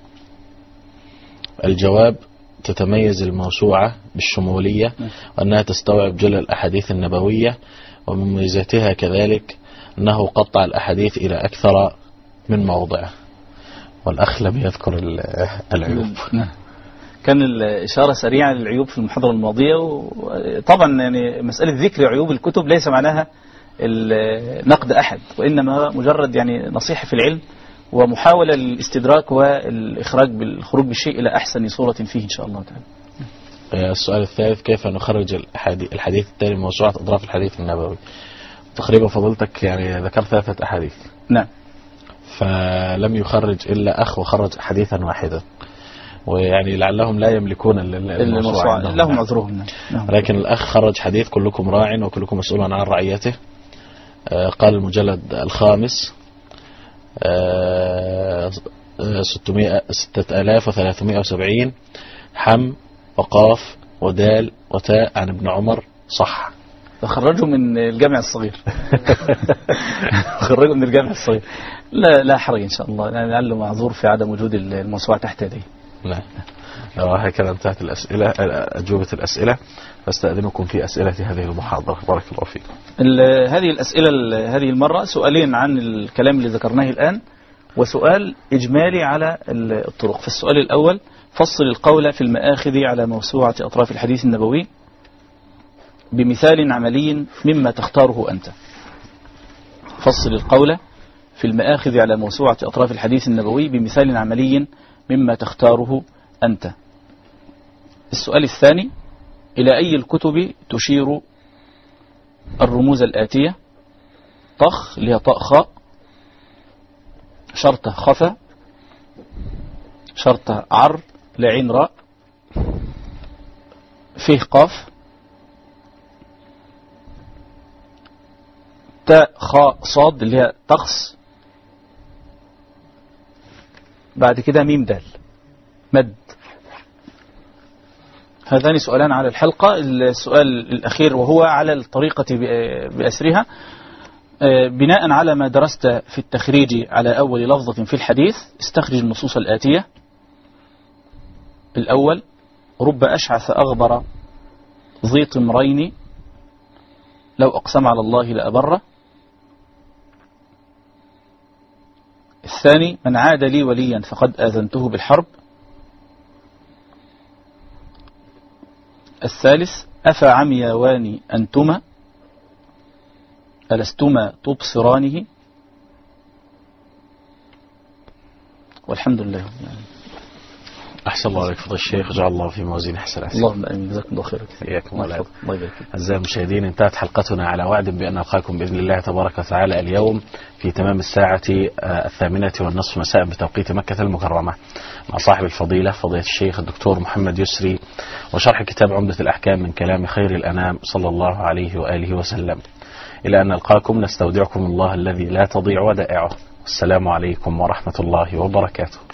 Speaker 5: الجواب: تتميز الموسوعة بالشمولية وأنها تستوعب جل الأحاديث النبوية، ومن ميزاتها كذلك أنه قطع الأحاديث إلى أكثر من موضع. والأخ لم يذكر العيوب.
Speaker 2: كان الإشارة سريعة للعيوب في المحاضرة الماضية، وطبعا يعني مسألة ذكر عيوب الكتب ليس معناها نقد أحد، وإنما مجرد يعني نصيحة في العلم ومحاولة للاستدراك والإخراج بالخروج بالشيء إلى أحسن صورة فيه إن شاء الله تعالى.
Speaker 5: السؤال الثالث: كيف نخرج الحديث التالي من موسوعة أطراف الحديث النبوي؟ تقريبا فضلتك يعني ذكرت ثلاثة أحاديث.
Speaker 2: نعم.
Speaker 5: فلم يخرج إلا أخ وخرج حديثا واحدا، ويعني لعلهم لا يملكون الموسوعة،
Speaker 2: لهم عذرهم.
Speaker 5: لكن الأخ خرج حديث كلكم راع وكلكم مسؤول عن رعيته. قال المجلد الخامس ستة آلاف وثلاثمائة وسبعين حم وقاف ودال وتاء عن ابن عمر. صح.
Speaker 2: خرجوا من الجامع الصغير. خرجوا من الجامع الصغير. لا لا حرج إن شاء الله، لعله معذور في عدم وجود الموسوعة تحت يديه.
Speaker 5: نعم. هكذا انتهت الأسئلة أجوبة الأسئلة، فاستأذنكم في أسئلة هذه المحاضرة. بارك الله فيكم.
Speaker 2: هذه الأسئلة هذه المرة سؤالين عن الكلام اللي ذكرناه الآن، وسؤال إجمالي على الطرق. فالسؤال الأول: فصل القول في المآخذ على موسوعة أطراف الحديث النبوي بمثال عملي مما تختاره أنت. فصل القول في المآخذ على موسوعة أطراف الحديث النبوي بمثال عملي مما تختاره أنت. السؤال الثاني: إلى أي الكتب تشير الرموز الآتية؟ طخ اللي هي طاء خاء، شرطة خفا، شرطة عر لعين راء، فيه قاف، تاء خاء صاد اللي هي تقص، بعد كده ميم دال مد. هذان سؤالان على الحلقة. السؤال الأخير وهو على الطريقة بأسرها: بناء على ما درست في التخريج على أول لفظة في الحديث استخرج النصوص الآتية. الأول: رب أشعث أغبر ذي طمرين لو أقسم على الله لأبره. الثاني: من عاد لي وليا فقد آذنته بالحرب. الثالث: أفعمياوان أنتما ألستما تبصرانه. والحمد لله يعني.
Speaker 1: أحسن الله عليك فضل الشيخ، جعل الله في موازين حسناتكم.
Speaker 2: اللهم آمين. جزاكم الله خيرا.
Speaker 1: إياكم ولا
Speaker 2: الله يبارك فيك.
Speaker 1: أعزائي المشاهدين، انتهت حلقتنا على وعد بأن نلقاكم بإذن الله تبارك وتعالى اليوم في تمام الساعة الثامنة والنصف مساء بتوقيت مكة المكرمة مع صاحب الفضيلة فضيلة الشيخ الدكتور محمد يسري وشرح كتاب عمدة الأحكام من كلام خير الأنام صلى الله عليه وآله وسلم. إلى أن نلقاكم نستودعكم الله الذي لا تضيع ودائعه. السلام عليكم ورحمة الله وبركاته.